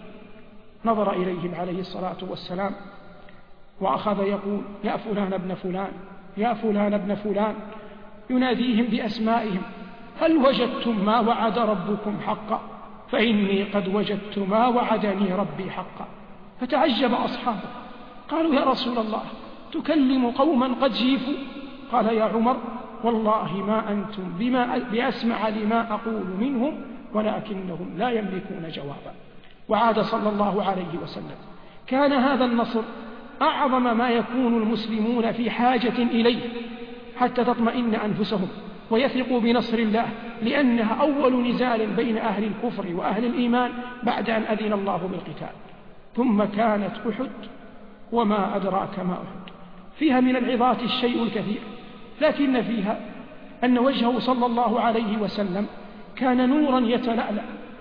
نظر إليهم عليه الصلاة والسلام وأخذ يقول يا فلان ابن فلان، يا فلان ابن فلان، يناديهم بأسمائهم: هل وجدتم ما وعد ربكم حقا؟ فإني قد وجدت ما وعدني ربي حقا. فتعجب أصحابه قالوا يا رسول الله تكلم قوما قد جيفوا؟ قال يا عمر والله ما أنتم بأسمع لما أقول منهم ولكنهم لا يملكون جوابا. وعاد صلى الله عليه وسلم. كان هذا النصر أعظم ما يكون المسلمون في حاجة إليه حتى تطمئن أنفسهم ويثقوا بنصر الله، لأنها أول نزال بين أهل الكفر وأهل الإيمان بعد أن أذن الله بالقتال. ثم كانت أحد، وما أدراك ما أحد. فيها من العظات الشيء الكثير، لكن فيها أن وجهه صلى الله عليه وسلم كان نورا يتلألأ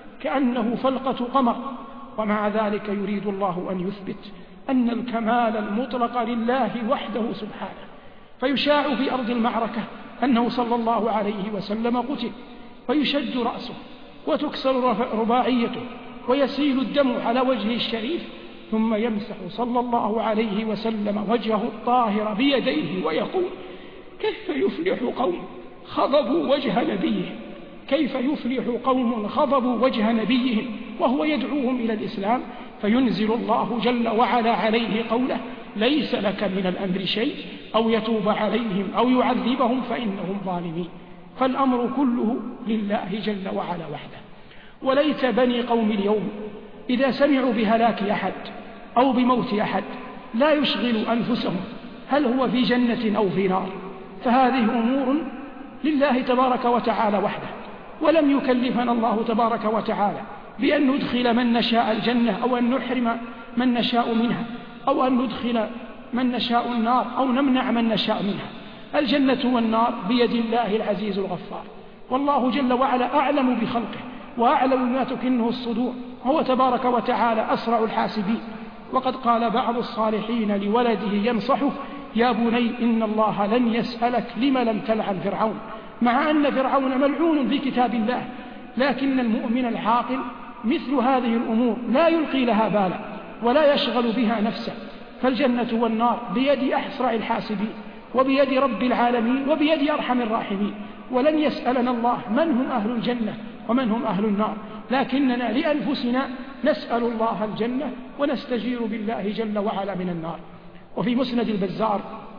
كأنه فلقة قمر، ومع ذلك يريد الله أن يثبت أن الكمال المطلق لله وحده سبحانه. فيشاع في أرض المعركة أنه صلى الله عليه وسلم قتل، ويشج رأسه وتكسر رباعيته ويسيل الدم على وجهه الشريف، ثم يمسح صلى الله عليه وسلم وجهه الطاهر بيديه ويقول: كيف يفلح قوم خضبوا وجه نبيهم، كيف يفلح قوم خضبوا وجه نبيهم وهو يدعوهم إلى الإسلام. فينزل الله جل وعلا عليه قوله: ليس لك من الأمر شيء، أو يتوب عليهم أو يعذبهم فإنهم ظالمين. فالأمر كله لله جل وعلا وحده. وليت بني قوم اليوم إذا سمعوا بهلاك أحد أو بموت أحد لا يشغل أنفسهم هل هو في جنة أو في نار، فهذه أمور لله تبارك وتعالى وحده. ولم يكلفنا الله تبارك وتعالى بأن ندخل من نشاء الجنة أو أن نحرم من نشاء منها، أو أن ندخل من نشاء النار أو نمنع من نشاء منها. الجنة والنار بيد الله العزيز الغفار، والله جل وعلا أعلم بخلقه وأعلم ما تكنه الصدور، هو تبارك وتعالى أسرع الحاسبين. وقد قال بعض الصالحين لولده ينصحه: يا بني إن الله لن يسألك لم لم تلعن فرعون، مع أن فرعون ملعون في كتاب الله، لكن المؤمن العاقل مثل هذه الأمور لا يلقي لها بالا ولا يشغل بها نفسه. فالجنة والنار بيد أسرع الحاسبين وبيد رب العالمين وبيد أرحم الراحمين، ولن يسألنا الله من هم أهل الجنة ومن هم أهل النار، لكننا لأنفسنا نسأل الله الجنة ونستجير بالله جل وعلا من النار. وفي مسند البزار: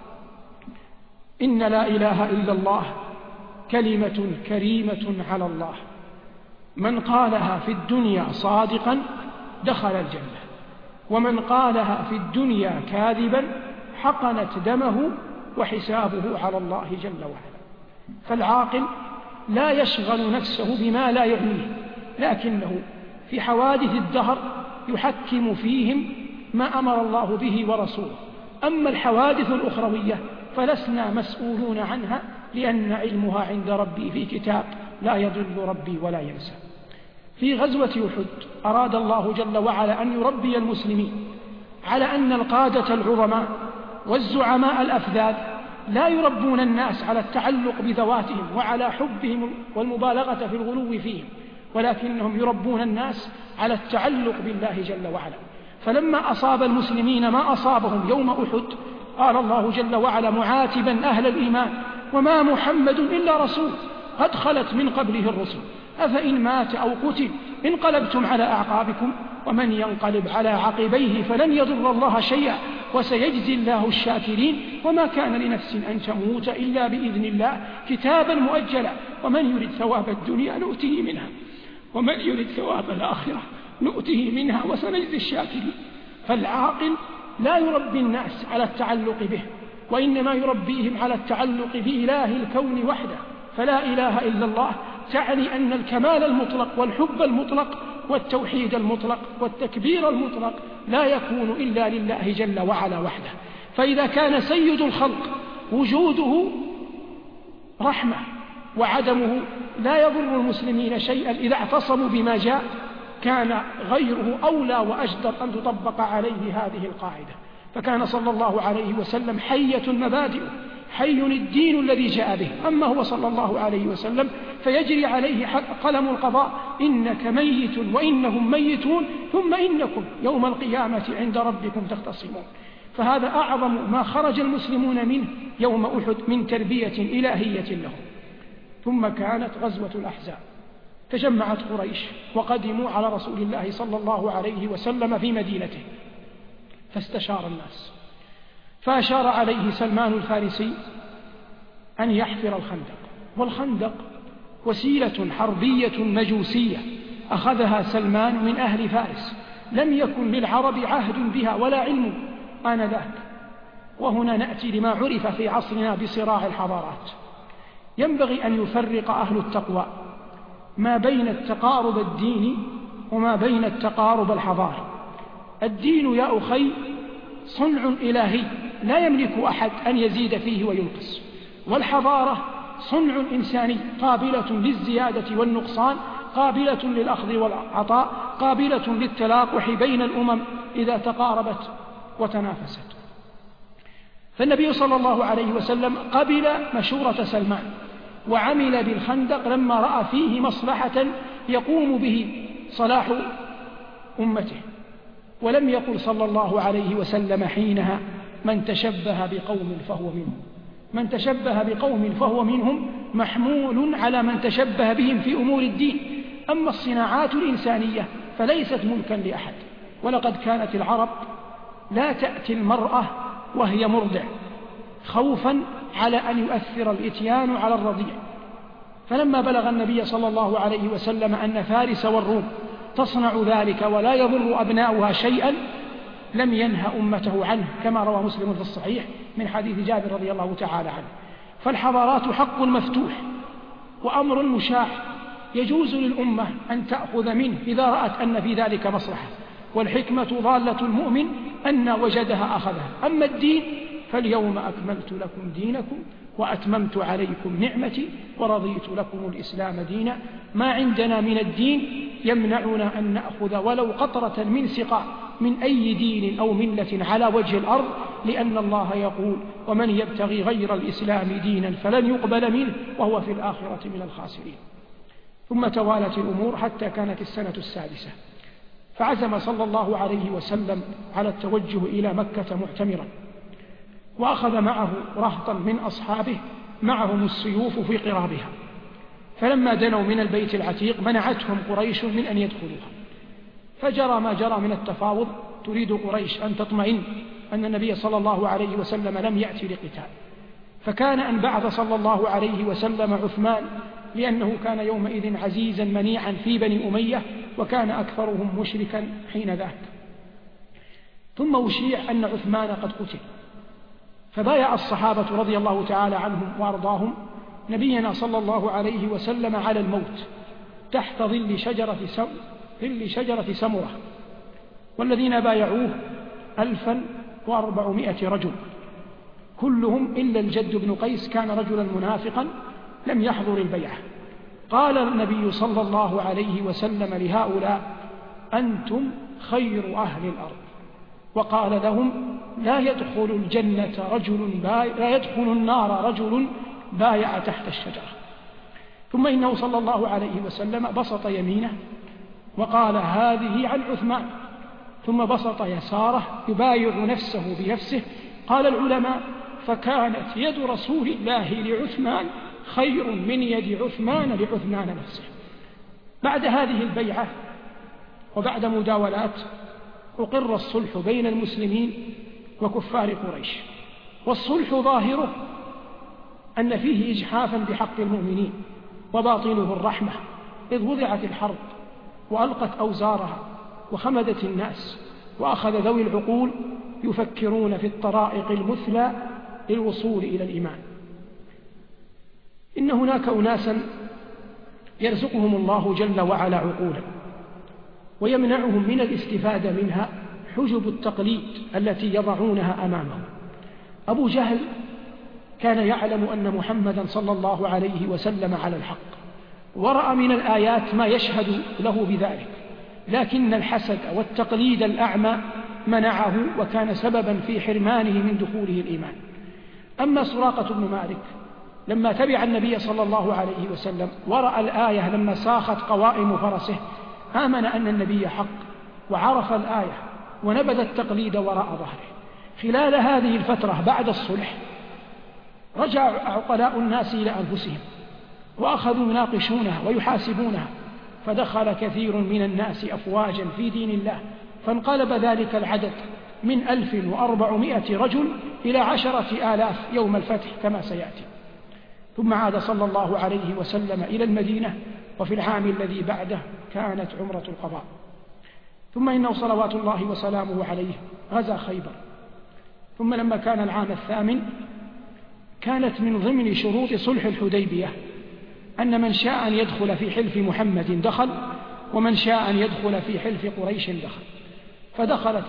إن لا إله إلا الله كلمة كريمة على الله، من قالها في الدنيا صادقا دخل الجنة، ومن قالها في الدنيا كاذبا حقنت دمه وحسابه على الله جل وعلا. فالعاقل لا يشغل نفسه بما لا يعنيه، لكنه في حوادث الدهر يحكم فيهم ما أمر الله به ورسوله. أما الحوادث الأخروية فلسنا مسؤولون عنها، لأن علمها عند ربي في كتاب لا يضل ربي ولا ينسى. في غزوة أحد أراد الله جل وعلا أن يربي المسلمين على أن القادة العظماء والزعماء الأفذاذ لا يربون الناس على التعلق بذواتهم وعلى حبهم والمبالغة في الغلو فيهم، ولكنهم يربون الناس على التعلق بالله جل وعلا. فلما أصاب المسلمين ما أصابهم يوم أحد قال الله جل وعلا معاتبا أهل الإيمان: وما محمد إلا رسول قد خلت من قبله الرسل أفإن مات أو قتل انقلبتم على أعقابكم ومن ينقلب على عقبيه فلن يضر الله شيئا وسيجزي الله الشاكرين وما كان لنفس أن تموت إلا بإذن الله كتابا مؤجلا ومن يرد ثواب الدنيا نؤته منها ومن يرد ثواب الآخرة نؤته منها وسنجزي الشاكرين. فالعاقل لا يربي الناس على التعلق به، وإنما يربيهم على التعلق بإله الكون وحده. فلا إله إلا الله تعني أن الكمال المطلق والحب المطلق والتوحيد المطلق والتكبير المطلق لا يكون إلا لله جل وعلا وحده. فإذا كان سيد الخلق وجوده رحمة، وعدمه لا يضر المسلمين شيئا إذا اعتصموا بما جاء، كان غيره أولى وأجدر أن تطبق عليه هذه القاعدة. فكان صلى الله عليه وسلم حية مبادئه، حي الدين الذي جاء به. أما هو صلى الله عليه وسلم فيجري عليه قلم القضاء: إنك ميت وإنهم ميتون ثم إنكم يوم القيامة عند ربكم تختصمون. فهذا أعظم ما خرج المسلمون منه يوم أحد من تربية إلهية لهم. ثم كانت غزوة الأحزاب، تجمعت قريش وقدموا على رسول الله صلى الله عليه وسلم في مدينته، فاستشار الناس، فأشار عليه سلمان الفارسي أن يحفر الخندق. والخندق وسيلة حربية مجوسية أخذها سلمان من أهل فارس، لم يكن للعرب عهد بها ولا علم آنذاك. وهنا نأتي لما عرف في عصرنا بصراع الحضارات. ينبغي أن يفرق أهل التقوى ما بين التقارب الديني وما بين التقارب الحضاري. الدين يا أخي صنع إلهي لا يملك أحد أن يزيد فيه وينقص، والحضارة صنع إنساني قابلة للزيادة والنقصان، قابلة للأخذ والعطاء، قابلة للتلاقح بين الأمم إذا تقاربت وتنافست. فالنبي صلى الله عليه وسلم قبل مشورة سلمان وعمل بالخندق لما رأى فيه مصلحة يقوم به صلاح أمته. ولم يقل صلى الله عليه وسلم حينها: من تشبه بقوم فهو منهم. من تشبه بقوم فهو منهم محمول على من تشبه بهم في أمور الدين. أما الصناعات الإنسانية فليست ملكا لأحد. ولقد كانت العرب لا تأتي المرأة وهي مرضع خوفا على أن يؤثر الإتيان على الرضيع. فلما بلغ النبي صلى الله عليه وسلم أن فارس والروم تصنع ذلك ولا يضر أبناؤها شيئا لم ينهى أمته عنه، كما روى مسلم في الصحيح من حديث جابر رضي الله تعالى عنه. فالحضارات حق مفتوح وأمر مشاع، يجوز للأمة أن تأخذ منه إذا رأت أن في ذلك مصلحة، والحكمة ضالة المؤمن أن وجدها أخذها. أما الدين فاليوم أكملت لكم دينكم وأتممت عليكم نعمتي ورضيت لكم الإسلام دينا. ما عندنا من الدين يمنعنا أن نأخذ ولو قطرة من سقاء من أي دين أو ملة على وجه الأرض، لأن الله يقول: ومن يبتغي غير الإسلام دينا فلن يقبل منه وهو في الآخرة من الخاسرين. ثم توالت الأمور حتى كانت السنة السادسة، فعزم صلى الله عليه وسلم على التوجه إلى مكة معتمرا، وأخذ معه رهطا من أصحابه معهم السيوف في قرابها. فلما دنوا من البيت العتيق منعتهم قريش من أن يدخلوها، فجرى ما جرى من التفاوض. تريد قريش أن تطمئن أن النبي صلى الله عليه وسلم لم يأتي لقتال، فكان أن بعث صلى الله عليه وسلم عثمان، لأنه كان يومئذ عزيزا منيعا في بني أمية وكان أكثرهم مشركا حين ذاك. ثم أشيع أن عثمان قد قتل، فبايع الصحابة رضي الله تعالى عنهم وأرضاهم نبينا صلى الله عليه وسلم على الموت تحت ظل شجرة سمرة، والذين بايعوه 1400 رجل كلهم إلا الجد بن قيس كان رجلا منافقا لم يحضر البيعة. قال النبي صلى الله عليه وسلم لهؤلاء: أنتم خير أهل الأرض. وقال لهم: لا يدخل النار رجل بايع تحت الشجرة. ثم إنه صلى الله عليه وسلم بسط يمينه وقال: هذه عن عثمان. ثم بسط يساره يبايع نفسه بنفسه. قال العلماء: فكانت يد رسول الله لعثمان خير من يد عثمان لعثمان نفسه. بعد هذه البيعة وبعد مداولات أقر الصلح بين المسلمين وكفار قريش، والصلح ظاهره أن فيه إجحافا بحق المؤمنين وباطنه الرحمة، إذ وضعت الحرب وألقت أوزارها وخمدت الناس، وأخذ ذوي العقول يفكرون في الطرائق المثلى للوصول إلى الإيمان. إن هناك أناسا يرزقهم الله جل وعلا عقولا ويمنعهم من الاستفادة منها حجب التقليد التي يضعونها أمامهم. أبو جهل كان يعلم أن محمدا صلى الله عليه وسلم على الحق، ورأى من الآيات ما يشهد له بذلك، لكن الحسد والتقليد الأعمى منعه وكان سببا في حرمانه من دخوله الإيمان. أما سراقة بن مالك لما تبع النبي صلى الله عليه وسلم ورأى الآية لما ساخت قوائم فرسه آمن أن النبي حق وعرف الآية ونبذ التقليد وراء ظهره. خلال هذه الفترة بعد الصلح رجع عقلاء الناس إلى أنفسهم وأخذوا يناقشونها ويحاسبونها، فدخل كثير من الناس أفواجا في دين الله، فانقلب ذلك العدد من 1400 رجل إلى 10,000 يوم الفتح كما سيأتي. ثم عاد صلى الله عليه وسلم إلى المدينة، وفي العام الذي بعده كانت عمرة القضاء. ثم إنه صلوات الله وسلامه عليه غزا خيبر. ثم لما كان العام 8 كانت من ضمن شروط صلح الحديبية أن من شاء أن يدخل في حلف محمد دخل، ومن شاء أن يدخل في حلف قريش دخل. فدخلت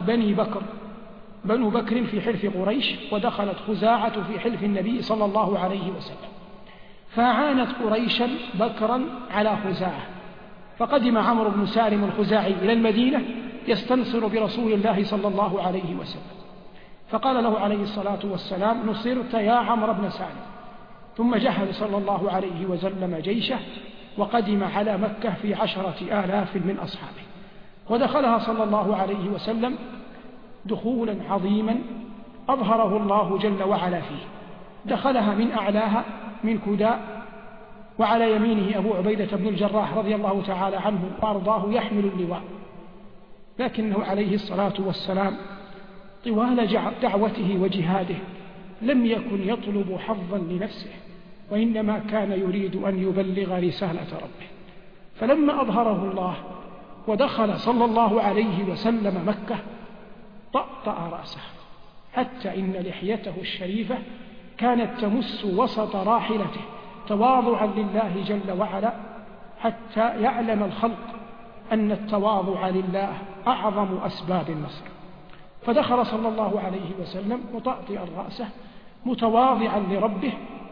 بنو بكر في حلف قريش، ودخلت خزاعة في حلف النبي صلى الله عليه وسلم، فعانت قريشا بكرا على خزاعة. فقدم عمرو بن سالم الخزاعي إلى المدينة يستنصر برسول الله صلى الله عليه وسلم، فقال له عليه الصلاة والسلام: نصرت يا عمرو بن سالم. ثم جهز صلى الله عليه وسلم جيشه وقدم على مكة في 10,000 من أصحابه، ودخلها صلى الله عليه وسلم دخولا عظيما أظهره الله جل وعلا فيه. دخلها من أعلاها من كداء، وعلى يمينه أبو عبيدة بن الجراح رضي الله تعالى عنه وأرضاه يحمل اللواء، لكنه عليه الصلاة والسلام طوال دعوته وجهاده لم يكن يطلب حظا لنفسه، وإنما كان يريد أن يبلغ رسالة ربه. فلما أظهره الله ودخل صلى الله عليه وسلم مكة طأطأ رأسه، حتى إن لحيته الشريفة كانت تمس وسط راحلته تواضعا لله جل وعلا، حتى يعلم الخلق أن التواضع لله أعظم أسباب النصر. فدخل صلى الله عليه وسلم مطأطئا رأسه متواضعا لربه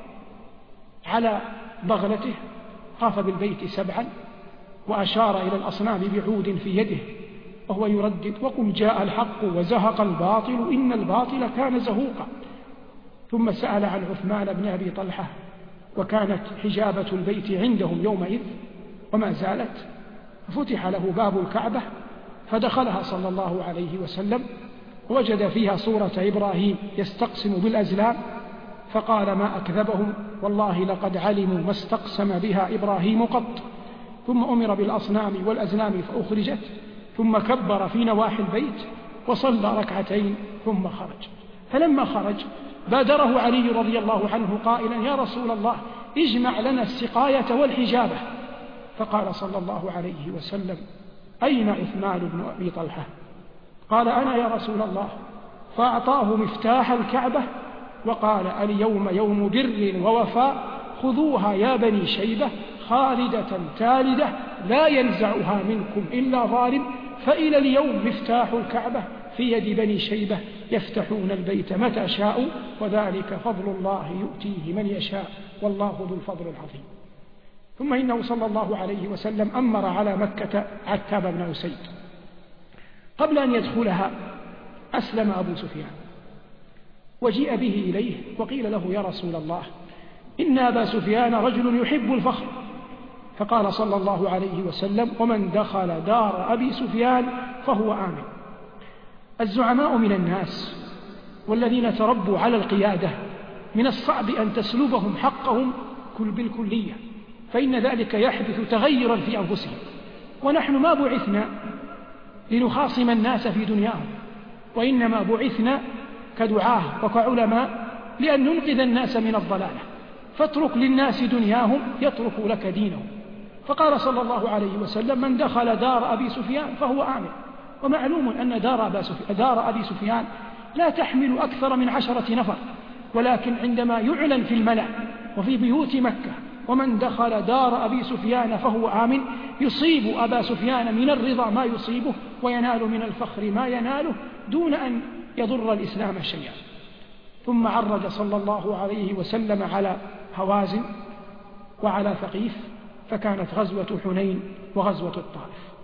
على بغلته، طاف بالبيت 7 وأشار إلى الأصنام بعود في يده وهو يردد: وقل جاء الحق وزهق الباطل إن الباطل كان زهوقا. ثم سأل عن عثمان بن أبي طلحة، وكانت حجابة البيت عندهم يومئذ وما زالت، ففتح له باب الكعبة فدخلها صلى الله عليه وسلم، وجد فيها صورة إبراهيم يستقسم بالأزلام، فقال: ما أكذبهم، والله لقد علموا ما استقسم بها إبراهيم قط. ثم أمر بالأصنام والأزلام فأخرجت، ثم كبر في نواحي البيت وصلى 2 ثم خرج. فلما خرج بادره علي رضي الله عنه قائلا: يا رسول الله اجمع لنا السقاية والحجابة. فقال صلى الله عليه وسلم: أين عثمان بن أبي طلحة؟ قال: أنا يا رسول الله. فأعطاه مفتاح الكعبة وقال: اليوم يوم بر ووفاء، خذوها يا بني شيبة خالدة تالدة لا ينزعها منكم إلا ظالم، فإلى اليوم مفتاح الكعبة في يد بني شيبة يفتحون البيت متى شاءوا، وذلك فضل الله يؤتيه من يشاء والله ذو الفضل العظيم. ثم إنه صلى الله عليه وسلم أمر على مكة عتاب بن أسيد. قبل أن يدخلها أسلم أبو سفيان، وجيء به إليه وقيل له: يا رسول الله إن أبا سفيان رجل يحب الفخر. فقال صلى الله عليه وسلم: ومن دخل دار أبي سفيان فهو آمن. الزعماء من الناس والذين تربوا على القيادة من الصعب أن تسلبهم حقهم بالكلية، فإن ذلك يحدث تغيرا في أنفسهم. ونحن ما بعثنا لنخاصم الناس في دنياهم، وإنما بعثنا كدعاة وكعلماء لأن ننقذ الناس من الضلالة. فاترك للناس دنياهم يتركوا لك دينهم. فقال صلى الله عليه وسلم: من دخل دار أبي سفيان فهو آمن. ومعلوم أن دار أبي سفيان لا تحمل أكثر من 10 نفر، ولكن عندما يعلن في الملأ وفي بيوت مكة: ومن دخل دار أبي سفيان فهو آمن، يصيب أبا سفيان من الرضا ما يصيبه، وينال من الفخر ما يناله، دون أن يضر الإسلام شيئا. ثم عرج صلى الله عليه وسلم على هوازن وعلى ثقيف، فكانت غزوة حنين وغزوة الطائف.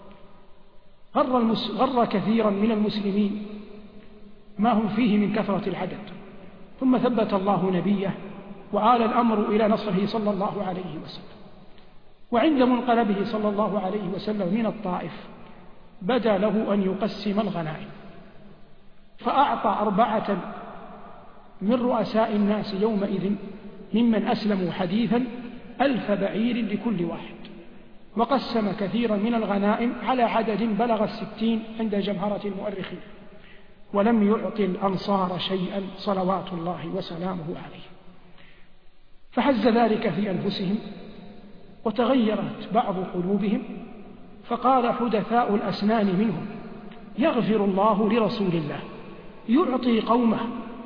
غر كثيرا من المسلمين ما هم فيه من كثرة العدد، ثم ثبت الله نبيه وآل الأمر إلى نصره صلى الله عليه وسلم. وعند منقلبه صلى الله عليه وسلم من الطائف بدا له أن يقسم الغنائم، فأعطى 4 من رؤساء الناس يومئذ ممن أسلموا حديثا 1000 بعير لكل واحد، وقسم كثيرا من الغنائم على عدد بلغ 60 عند جمهرة المؤرخين، ولم يعطي الأنصار شيئا صلوات الله وسلامه عليه. فحز ذلك في أنفسهم وتغيرت بعض قلوبهم، فقال حدثاء الأسنان منهم: يغفر الله لرسول الله يعطي قومه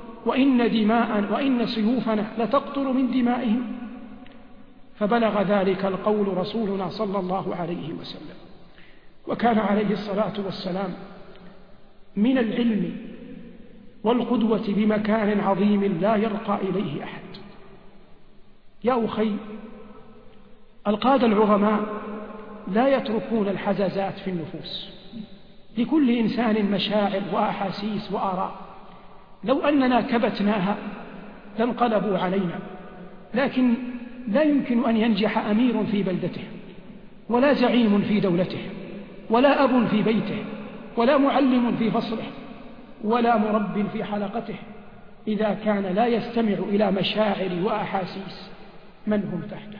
وإن سيوفنا لتقطر من دمائهم. فبلغ ذلك القول رسولنا صلى الله عليه وسلم، وكان عليه الصلاة والسلام من العلم والقدوة بمكان عظيم لا يرقى إليه أحد. يا أخي، القادة العظماء لا يتركون الحزازات في النفوس، لكل إنسان مشاعر وأحاسيس وآراء، لو أننا كبتناها لانقلبوا علينا. لكن لا يمكن أن ينجح أمير في بلدته، ولا زعيم في دولته، ولا أب في بيته، ولا معلم في فصله، ولا مرب في حلقته، إذا كان لا يستمع إلى مشاعر وأحاسيس من هم تحته.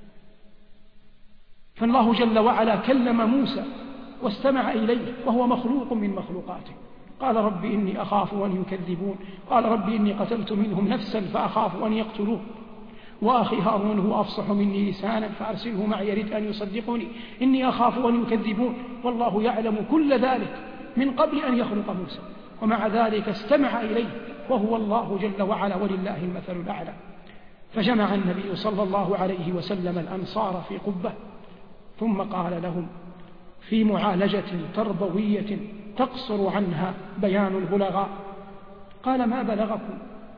فالله جل وعلا كلم موسى واستمع إليه وهو مخلوق من مخلوقاته. قال: رب إني أخاف أن يكذبون. قال: رب إني قتلت منهم نفسا فأخاف أن يقتلون. وأخي هارون هو أفصح مني لسانا فأرسله معي يرد أن يصدقني إني أخاف أن يكذبون. والله يعلم كل ذلك من قبل أن يخلق موسى، ومع ذلك استمع إليه وهو الله جل وعلا، ولله المثل الأعلى. فجمع النبي صلى الله عليه وسلم الأنصار في قبة، ثم قال لهم في معالجة تربوية تقصر عنها بيان البلغاء، قال: ما بلغكم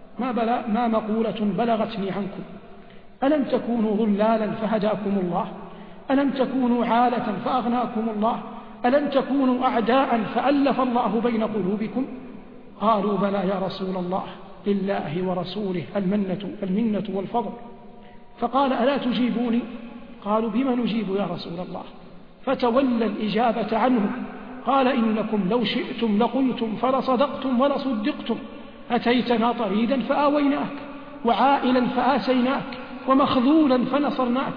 ما مقولة بلغتني عنكم؟ ألم تكونوا ضلالا فهداكم الله؟ ألم تكونوا عالة فأغناكم الله؟ ألم تكونوا أعداء فألف الله بين قلوبكم؟ قالوا: بلى يا رسول الله، لله ورسوله المنة والفضل. فقال: ألا تجيبوني؟ قالوا: بما نجيب يا رسول الله؟ فتولى الإجابة عنهم. قال: إنكم لو شئتم لقلتم فلصدقتم ولصدقتم. أتيتنا طريدا فآويناك، وعائلا فآسيناك، ومخذولا فنصرناك.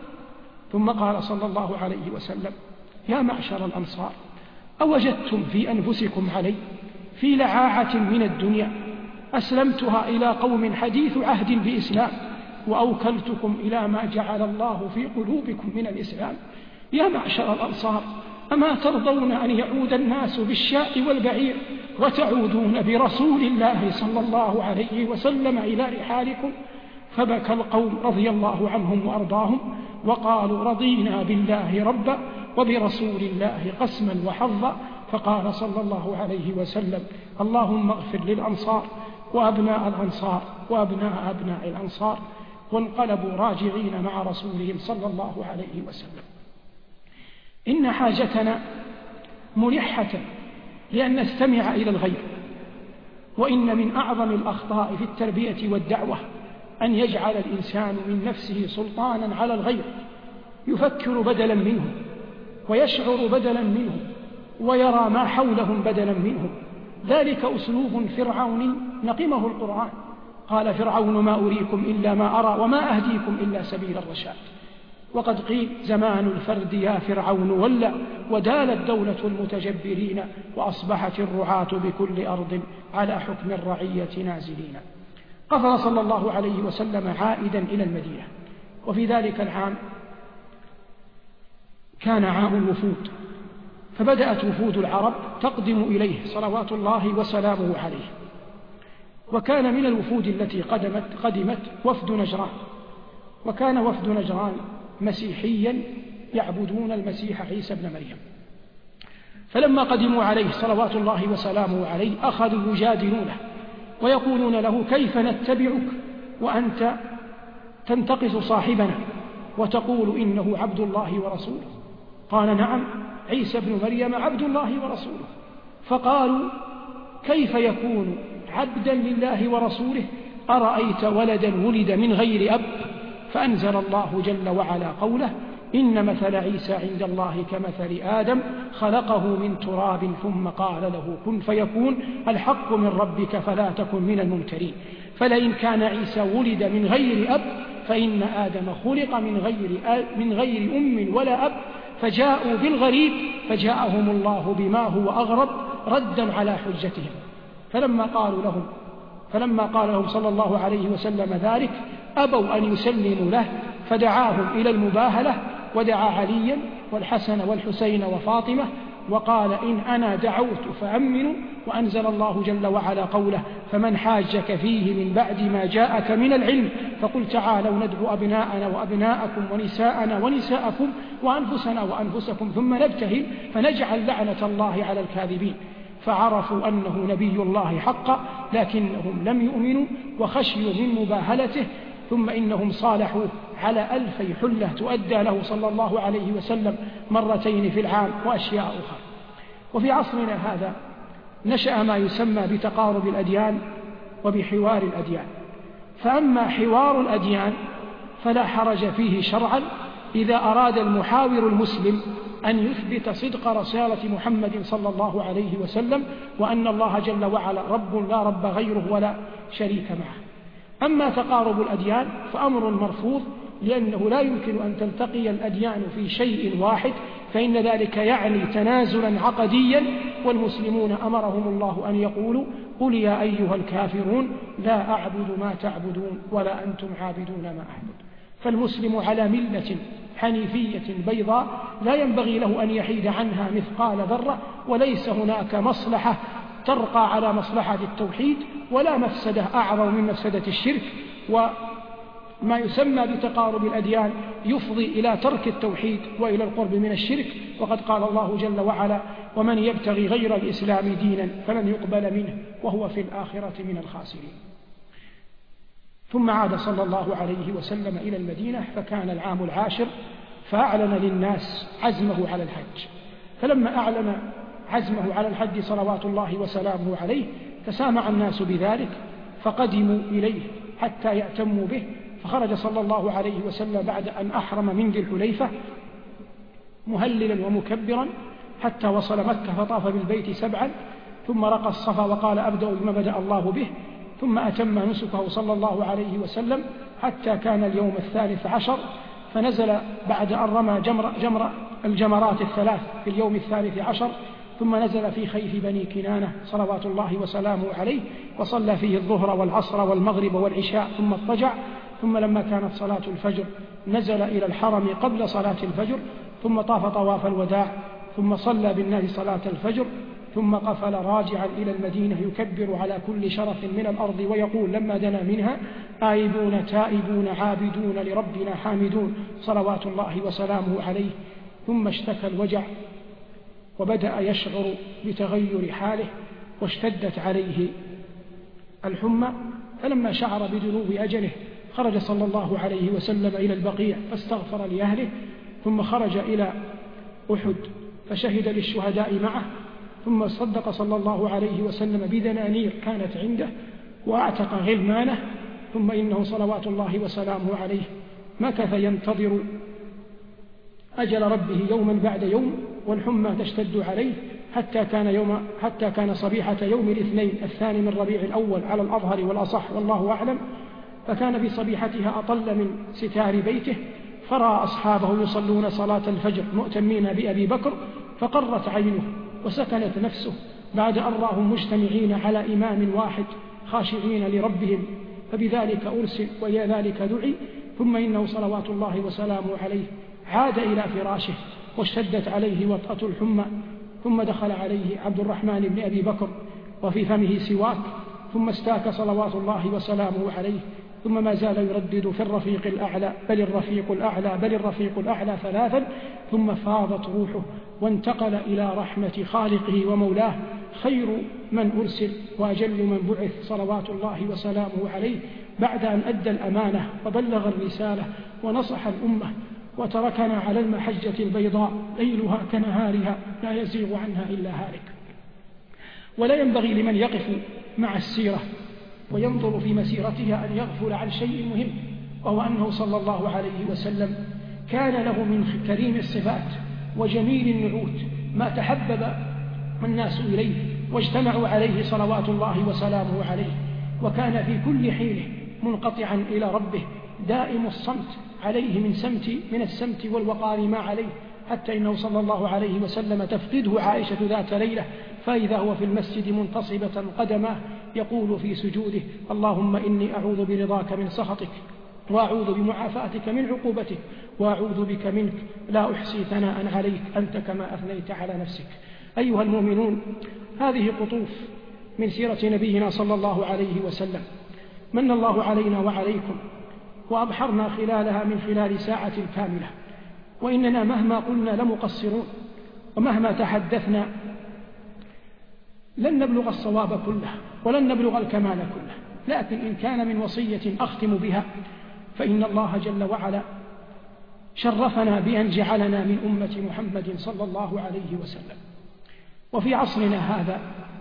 ثم قال صلى الله عليه وسلم: يا معشر الأنصار، أوجدتم في أنفسكم علي في لعاعة من الدنيا أسلمتها إلى قوم حديث عهد بإسلام، وأوكلتكم إلى ما جعل الله في قلوبكم من الإسلام؟ يا معشر الأنصار، أما ترضون أن يعود الناس بالشاء والبعير وتعودون برسول الله صلى الله عليه وسلم إلى رحالكم؟ فبكى القوم رضي الله عنهم وأرضاهم، وقالوا: رضينا بالله ربا وبرسول الله قسما وحظا. فقال صلى الله عليه وسلم: اللهم اغفر للأنصار وأبناء الأنصار وأبناء أبناء الأنصار. وانقلبوا راجعين مع رسولهم صلى الله عليه وسلم. إن حاجتنا ملحة لأن نستمع إلى الغير، وإن من أعظم الأخطاء في التربية والدعوة أن يجعل الإنسان من نفسه سلطانا على الغير، يفكر بدلا منه، ويشعر بدلا منه، ويرى ما حولهم بدلا منه. ذلك أسلوب فرعون نقمه القرآن. قال فرعون: ما أريكم إلا ما أرى وما أهديكم إلا سبيل الرشاد. وقد قيل: زمان الفرد يا فرعون ولى، ودالت دولة المتجبرين، وأصبحت الرعاة بكل أرض على حكم الرعية نازلين. قفل صلى الله عليه وسلم عائدا إلى المدينة، وفي ذلك العام كان عام الوفود، فبدأت وفود العرب تقدم إليه صلوات الله وسلامه عليه. وكان من الوفود التي قدمت وفد نجران، وكان وفد نجران مسيحيا يعبدون المسيح عيسى بن مريم. فلما قدموا عليه صلوات الله وسلامه عليه أخذوا يجادلونه ويقولون له: كيف نتبعك وأنت تنتقص صاحبنا وتقول إنه عبد الله ورسوله؟ قال: نعم، عيسى ابن مريم عبد الله ورسوله. فقالوا: كيف يكون عبدا لله ورسوله؟ أرأيت ولدا ولد من غير أب؟ فأنزل الله جل وعلا قوله: إن مثل عيسى عند الله كمثل آدم خلقه من تراب ثم قال له كن فيكون، الحق من ربك فلا تكن من الممترين. فلئن كان عيسى ولد من غير أب فإن آدم خلق من غير أم ولا أب، فجاءوا بالغريب فجاءهم الله بما هو أغرب ردا على حجتهم. فلما قال لهم صلى الله عليه وسلم ذلك أبوا أن يسلموا له، فدعاهم إلى المباهلة، ودعا عليا والحسن والحسين وفاطمة وقال: إن أنا دعوت فأمنوا. وأنزل الله جل وعلا قوله: فمن حاجك فيه من بعد ما جاءك من العلم فقل تعالوا ندعو أبناءنا وأبناءكم ونساءنا ونساءكم وأنفسنا وأنفسكم ثم نبتهل فنجعل لعنة الله على الكاذبين. فعرفوا أنه نبي الله حقا، لكنهم لم يؤمنوا وخشيوا من مباهلته. ثم إنهم صالحوا على 2000 حلة تؤدى له صلى الله عليه وسلم مرتين في العام وأشياء أخرى. وفي عصرنا هذا نشأ ما يسمى بتقارب الأديان وبحوار الأديان. فأما حوار الأديان فلا حرج فيه شرعا إذا أراد المحاور المسلم أن يثبت صدق رسالة محمد صلى الله عليه وسلم، وأن الله جل وعلا رب لا رب غيره ولا شريك معه. أما تقارب الأديان فأمر مرفوض، لأنه لا يمكن أن تلتقي الأديان في شيء واحد، فإن ذلك يعني تنازلا عقديا، والمسلمون أمرهم الله أن يقولوا: قل يا أيها الكافرون لا أعبد ما تعبدون ولا أنتم عابدون ما أعبد. فالمسلم على ملة حنيفية بيضاء لا ينبغي له أن يحيد عنها مثقال ذرة، وليس هناك مصلحة ترقى على مصلحة التوحيد ولا مفسدة أعظم من مفسدة الشرك. وما يسمى بتقارب الأديان يفضي إلى ترك التوحيد وإلى القرب من الشرك، وقد قال الله جل وعلا: ومن يبتغي غير الإسلام دينا فلن يقبل منه وهو في الآخرة من الخاسرين. ثم عاد صلى الله عليه وسلم إلى المدينة، فكان العام العاشر، فأعلن للناس عزمه على الحج. فلما أعلن عزمه على الحج صلوات الله وسلامه عليه تسامع الناس بذلك، فقدموا إليه حتى يأتموا به. فخرج صلى الله عليه وسلم بعد أن أحرم من ذي الحليفة مهللا ومكبرا حتى وصل مكة، فطاف بالبيت 7، ثم رقى الصفا وقال: أبدأ بما بدأ الله به. ثم أتم نسكه صلى الله عليه وسلم حتى كان اليوم 13، فنزل بعد أن رمى الجمرات 3 في اليوم 13، ثم نزل في خيف بني كنانة صلوات الله وسلامه عليه، وصلى فيه الظهر والعصر والمغرب والعشاء ثم اضطجع. ثم لما كانت صلاة الفجر نزل إلى الحرم قبل صلاة الفجر، ثم طاف طواف الوداع، ثم صلى بالناس صلاة الفجر، ثم قفل راجعا إلى المدينة يكبر على كل شرف من الأرض ويقول لما دنا منها: آيبون تائبون عابدون لربنا حامدون صلوات الله وسلامه عليه. ثم اشتكى الوجع وبدأ يشعر بتغير حاله، واشتدت عليه الحمى. فلما شعر بدنو أجله خرج صلى الله عليه وسلم إلى البقيع فاستغفر لأهله، ثم خرج إلى أحد فشهد للشهداء معه، ثم صدق صلى الله عليه وسلم بدنانير كانت عنده وأعتق غلمانه. ثم إنه صلوات الله وسلامه عليه مكث ينتظر أجل ربه يوما بعد يوم، والحمى تشتد عليه حتى كان صبيحة يوم الاثنين 2 من ربيع الأول على الأظهر والأصح والله أعلم. فكان في صبيحتها أطل من ستار بيته، فرأى أصحابه يصلون صلاة الفجر مؤتمين بأبي بكر، فقرت عينه وسكنت نفسه بعد أن رأهم مجتمعين على إمام واحد خاشعين لربهم، فبذلك أرسل وإلى ذلك دعي. ثم إنه صلوات الله وسلامه عليه عاد إلى فراشه واشتدت عليه وطأة الحمى، ثم دخل عليه عبد الرحمن بن أبي بكر وفي فمه سواك، ثم استاك صلوات الله وسلامه عليه، ثم ما زال يردد في الرفيق الأعلى بل الرفيق الأعلى بل الرفيق الأعلى 3، ثم فاضت روحه وانتقل إلى رحمة خالقه ومولاه خير من أرسل وأجل من بعث صلوات الله وسلامه عليه، بعد أن أدى الأمانة وبلغ الرسالة ونصح الأمة وتركنا على المحجة البيضاء ليلها كنهارها لا يزيغ عنها إلا هالك. ولا ينبغي لمن يقف مع السيرة وينظر في مسيرتها أن يغفل عن شيء مهم، وهو أنه صلى الله عليه وسلم كان له من كريم الصفات وجميل النعوت ما تحبب الناس إليه واجتمعوا عليه صلوات الله وسلامه عليه، وكان في كل حين منقطعا إلى ربه دائم الصمت عليه من السمت والوقار ما عليه، حتى إنه صلى الله عليه وسلم تفقده عائشة ذات ليلة فإذا هو في المسجد منتصبة قدماه يقول في سجوده: اللهم إني أعوذ برضاك من سخطك وأعوذ بمعافاتك من عقوبتك وأعوذ بك منك لا أحصي ثناء عليك أنت كما أثنيت على نفسك. أيها المؤمنون، هذه قطوف من سيرة نبينا صلى الله عليه وسلم من الله علينا وعليكم وأبحرنا خلالها من خلال ساعة كاملة، وإننا مهما قلنا لمقصرون، ومهما تحدثنا لن نبلغ الصواب كله ولن نبلغ الكمال كله، لكن إن كان من وصية أختم بها فإن الله جل وعلا شرفنا بأن جعلنا من أمة محمد صلى الله عليه وسلم. وفي عصرنا هذا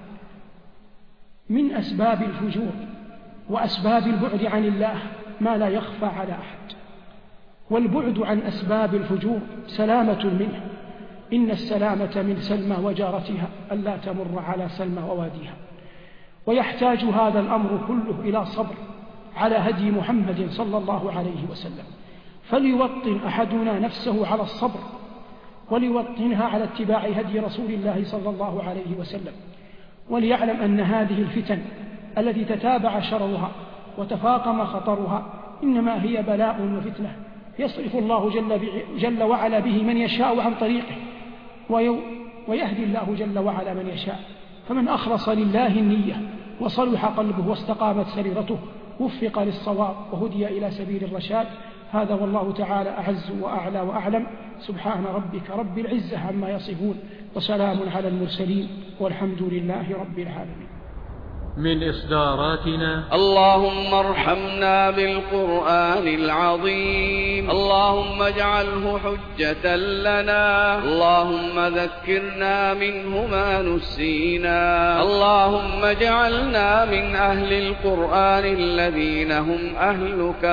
من أسباب الفجور وأسباب البعد عن الله ما لا يخفى على أحد، والبعد عن أسباب الفجور سلامة منه. إن السلامة من سلمى وجارتها ألا تمر على سلمى وواديها. ويحتاج هذا الأمر كله إلى صبر على هدي محمد صلى الله عليه وسلم، فليوطن أحدنا نفسه على الصبر وليوطنها على اتباع هدي رسول الله صلى الله عليه وسلم، وليعلم أن هذه الفتن التي تتابع شرها وتفاقم خطرها إنما هي بلاء وفتنة يصرف الله جل وعلا به من يشاء عن طريقه، ويهدي الله جل وعلا من يشاء. فمن أخلص لله النية وصلح قلبه واستقامت سريرته وفق للصواب وهدي إلى سبيل الرشاد. هذا والله تعالى أعز وأعلى وأعلم. سبحان ربك رب العزة عما يصفون وسلام على المرسلين والحمد لله رب العالمين. من إصداراتنا: اللهم ارحمنا بالقرآن العظيم، اللهم اجعله حجة لنا، اللهم ذكرنا منه ما نسينا، اللهم اجعلنا من أهل القرآن الذين هم أهلك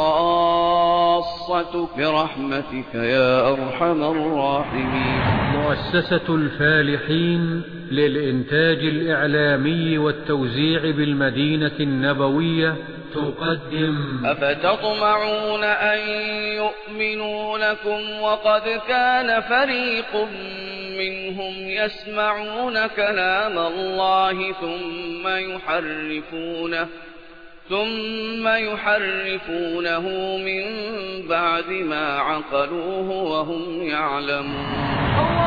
وخاصتك برحمتك يا أرحم الراحمين. مؤسسة الفالحين للإنتاج الإعلامي والتوزيع بالمدينة النبوية تقدم: أفتطمعون أن يؤمنوا لكم وقد كان فريق منهم يسمعون كلام الله ثم يحرفونه من بعد ما عقلوه وهم يعلمون.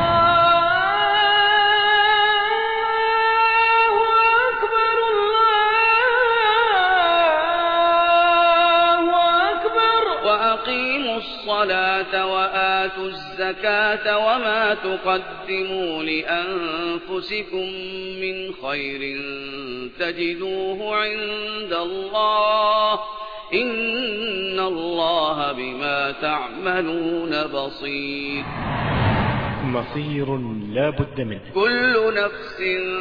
وأقيموا الصلاة وآتوا الزكاة وما تقدموا لأنفسكم من خير تجدوه عند الله إن الله بما تعملون بصير. مصير لا بد منه. كل نفس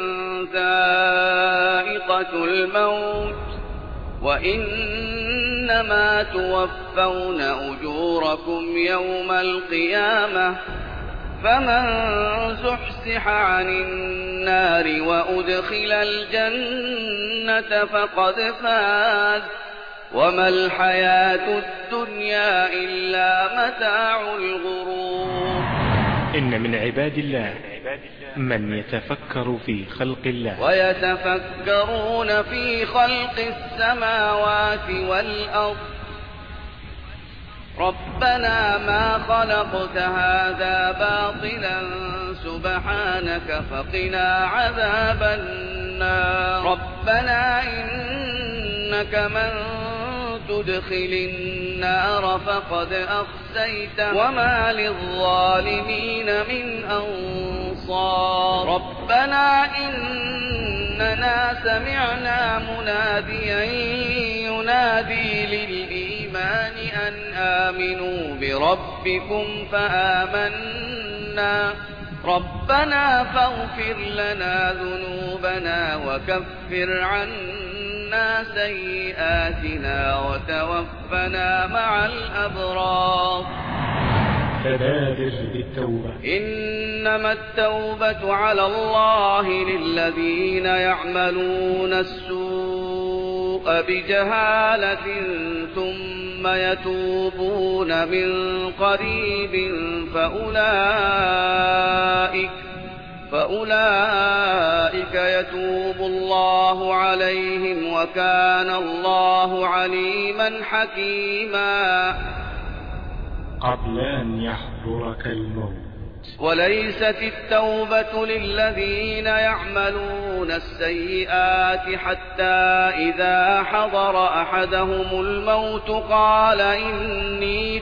ذائقة الموت وإنما توفون أجوركم يوم القيامة فمن زحزح عن النار وأدخل الجنة فقد فاز وما الحياة الدنيا إلا متاع الغرور. إن من عباد الله من يتفكر في خلق الله ويتفكرون في خلق السماوات والأرض ربنا ما خلقت هذا باطلا سبحانك فقنا عذاب النار. ربنا إنك من تدخل النار فقد أخزيته وما للظالمين من أنصار. الأبصار ربنا إننا سمعنا مناديا ينادي للإيمان أن آمنوا بربكم فآمنا ربنا فاغفر لنا ذنوبنا وكفر عنا سيئاتنا وتوفنا مع الأبرار فبادر بالتوبة. إنما التوبة على الله للذين يعملون السوء بجهالة ثم يتوبون من قريب فأولئك يتوب الله عليهم وكان الله عليما حكيما. قبل أن يحضرك الموت. وليست التوبة للذين يعملون السيئات حتى إذا حضر أحدهم الموت قال إني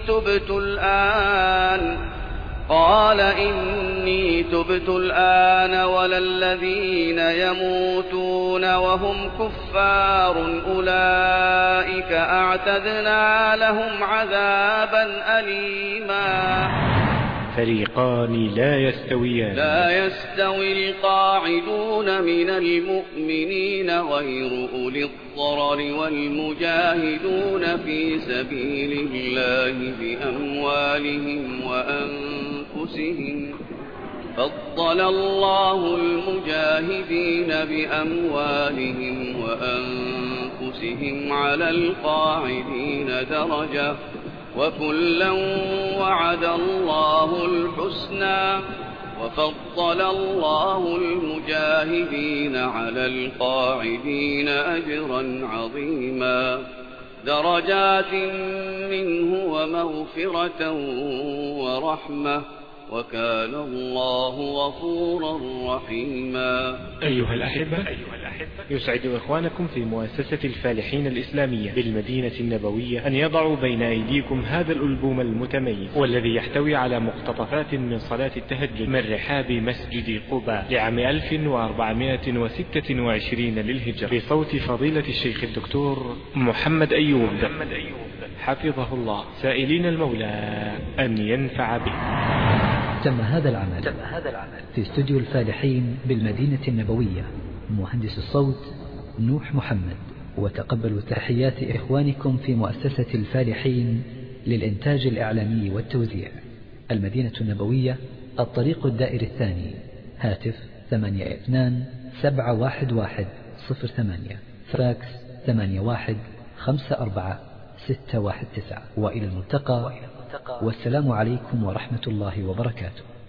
تبت الآن ولا الذين يموتون وهم كفار أولئك أعتدنا لهم عذابا أليما. فريقان لا يستويان. لا يستوي القاعدون من المؤمنين غير أولي الضرر والمجاهدون في سبيل الله بأموالهم وأنفسهم فضل الله المجاهدين بأموالهم وأنفسهم على القاعدين درجة وكلا وعد الله الحسنى وفضل الله المجاهدين على القاعدين أجرا عظيما درجات منه ومغفرة ورحمة وكان الله غفورا رحيما. أيها الأحبة، يسعد إخوانكم في مؤسسة الفالحين الإسلامية بالمدينة النبوية أن يضعوا بين أيديكم هذا الألبوم المتميز والذي يحتوي على مقتطفات من صلاة التهجد من رحاب مسجد قباء لعام 1426 للهجرة بصوت فضيلة الشيخ الدكتور محمد أيوب حفظه الله، سائلين المولى أن ينفع به. تم هذا العمل في استوديو الفالحين بالمدينة النبوية. مهندس الصوت نوح محمد. وتقبلوا تحيات إخوانكم في مؤسسة الفالحين للإنتاج الإعلامي والتوزيع، المدينة النبوية، الطريق الدائري الثاني، هاتف 82-711-08، فاكس 81-54-619. وإلى الملتقى، والسلام عليكم ورحمة الله وبركاته.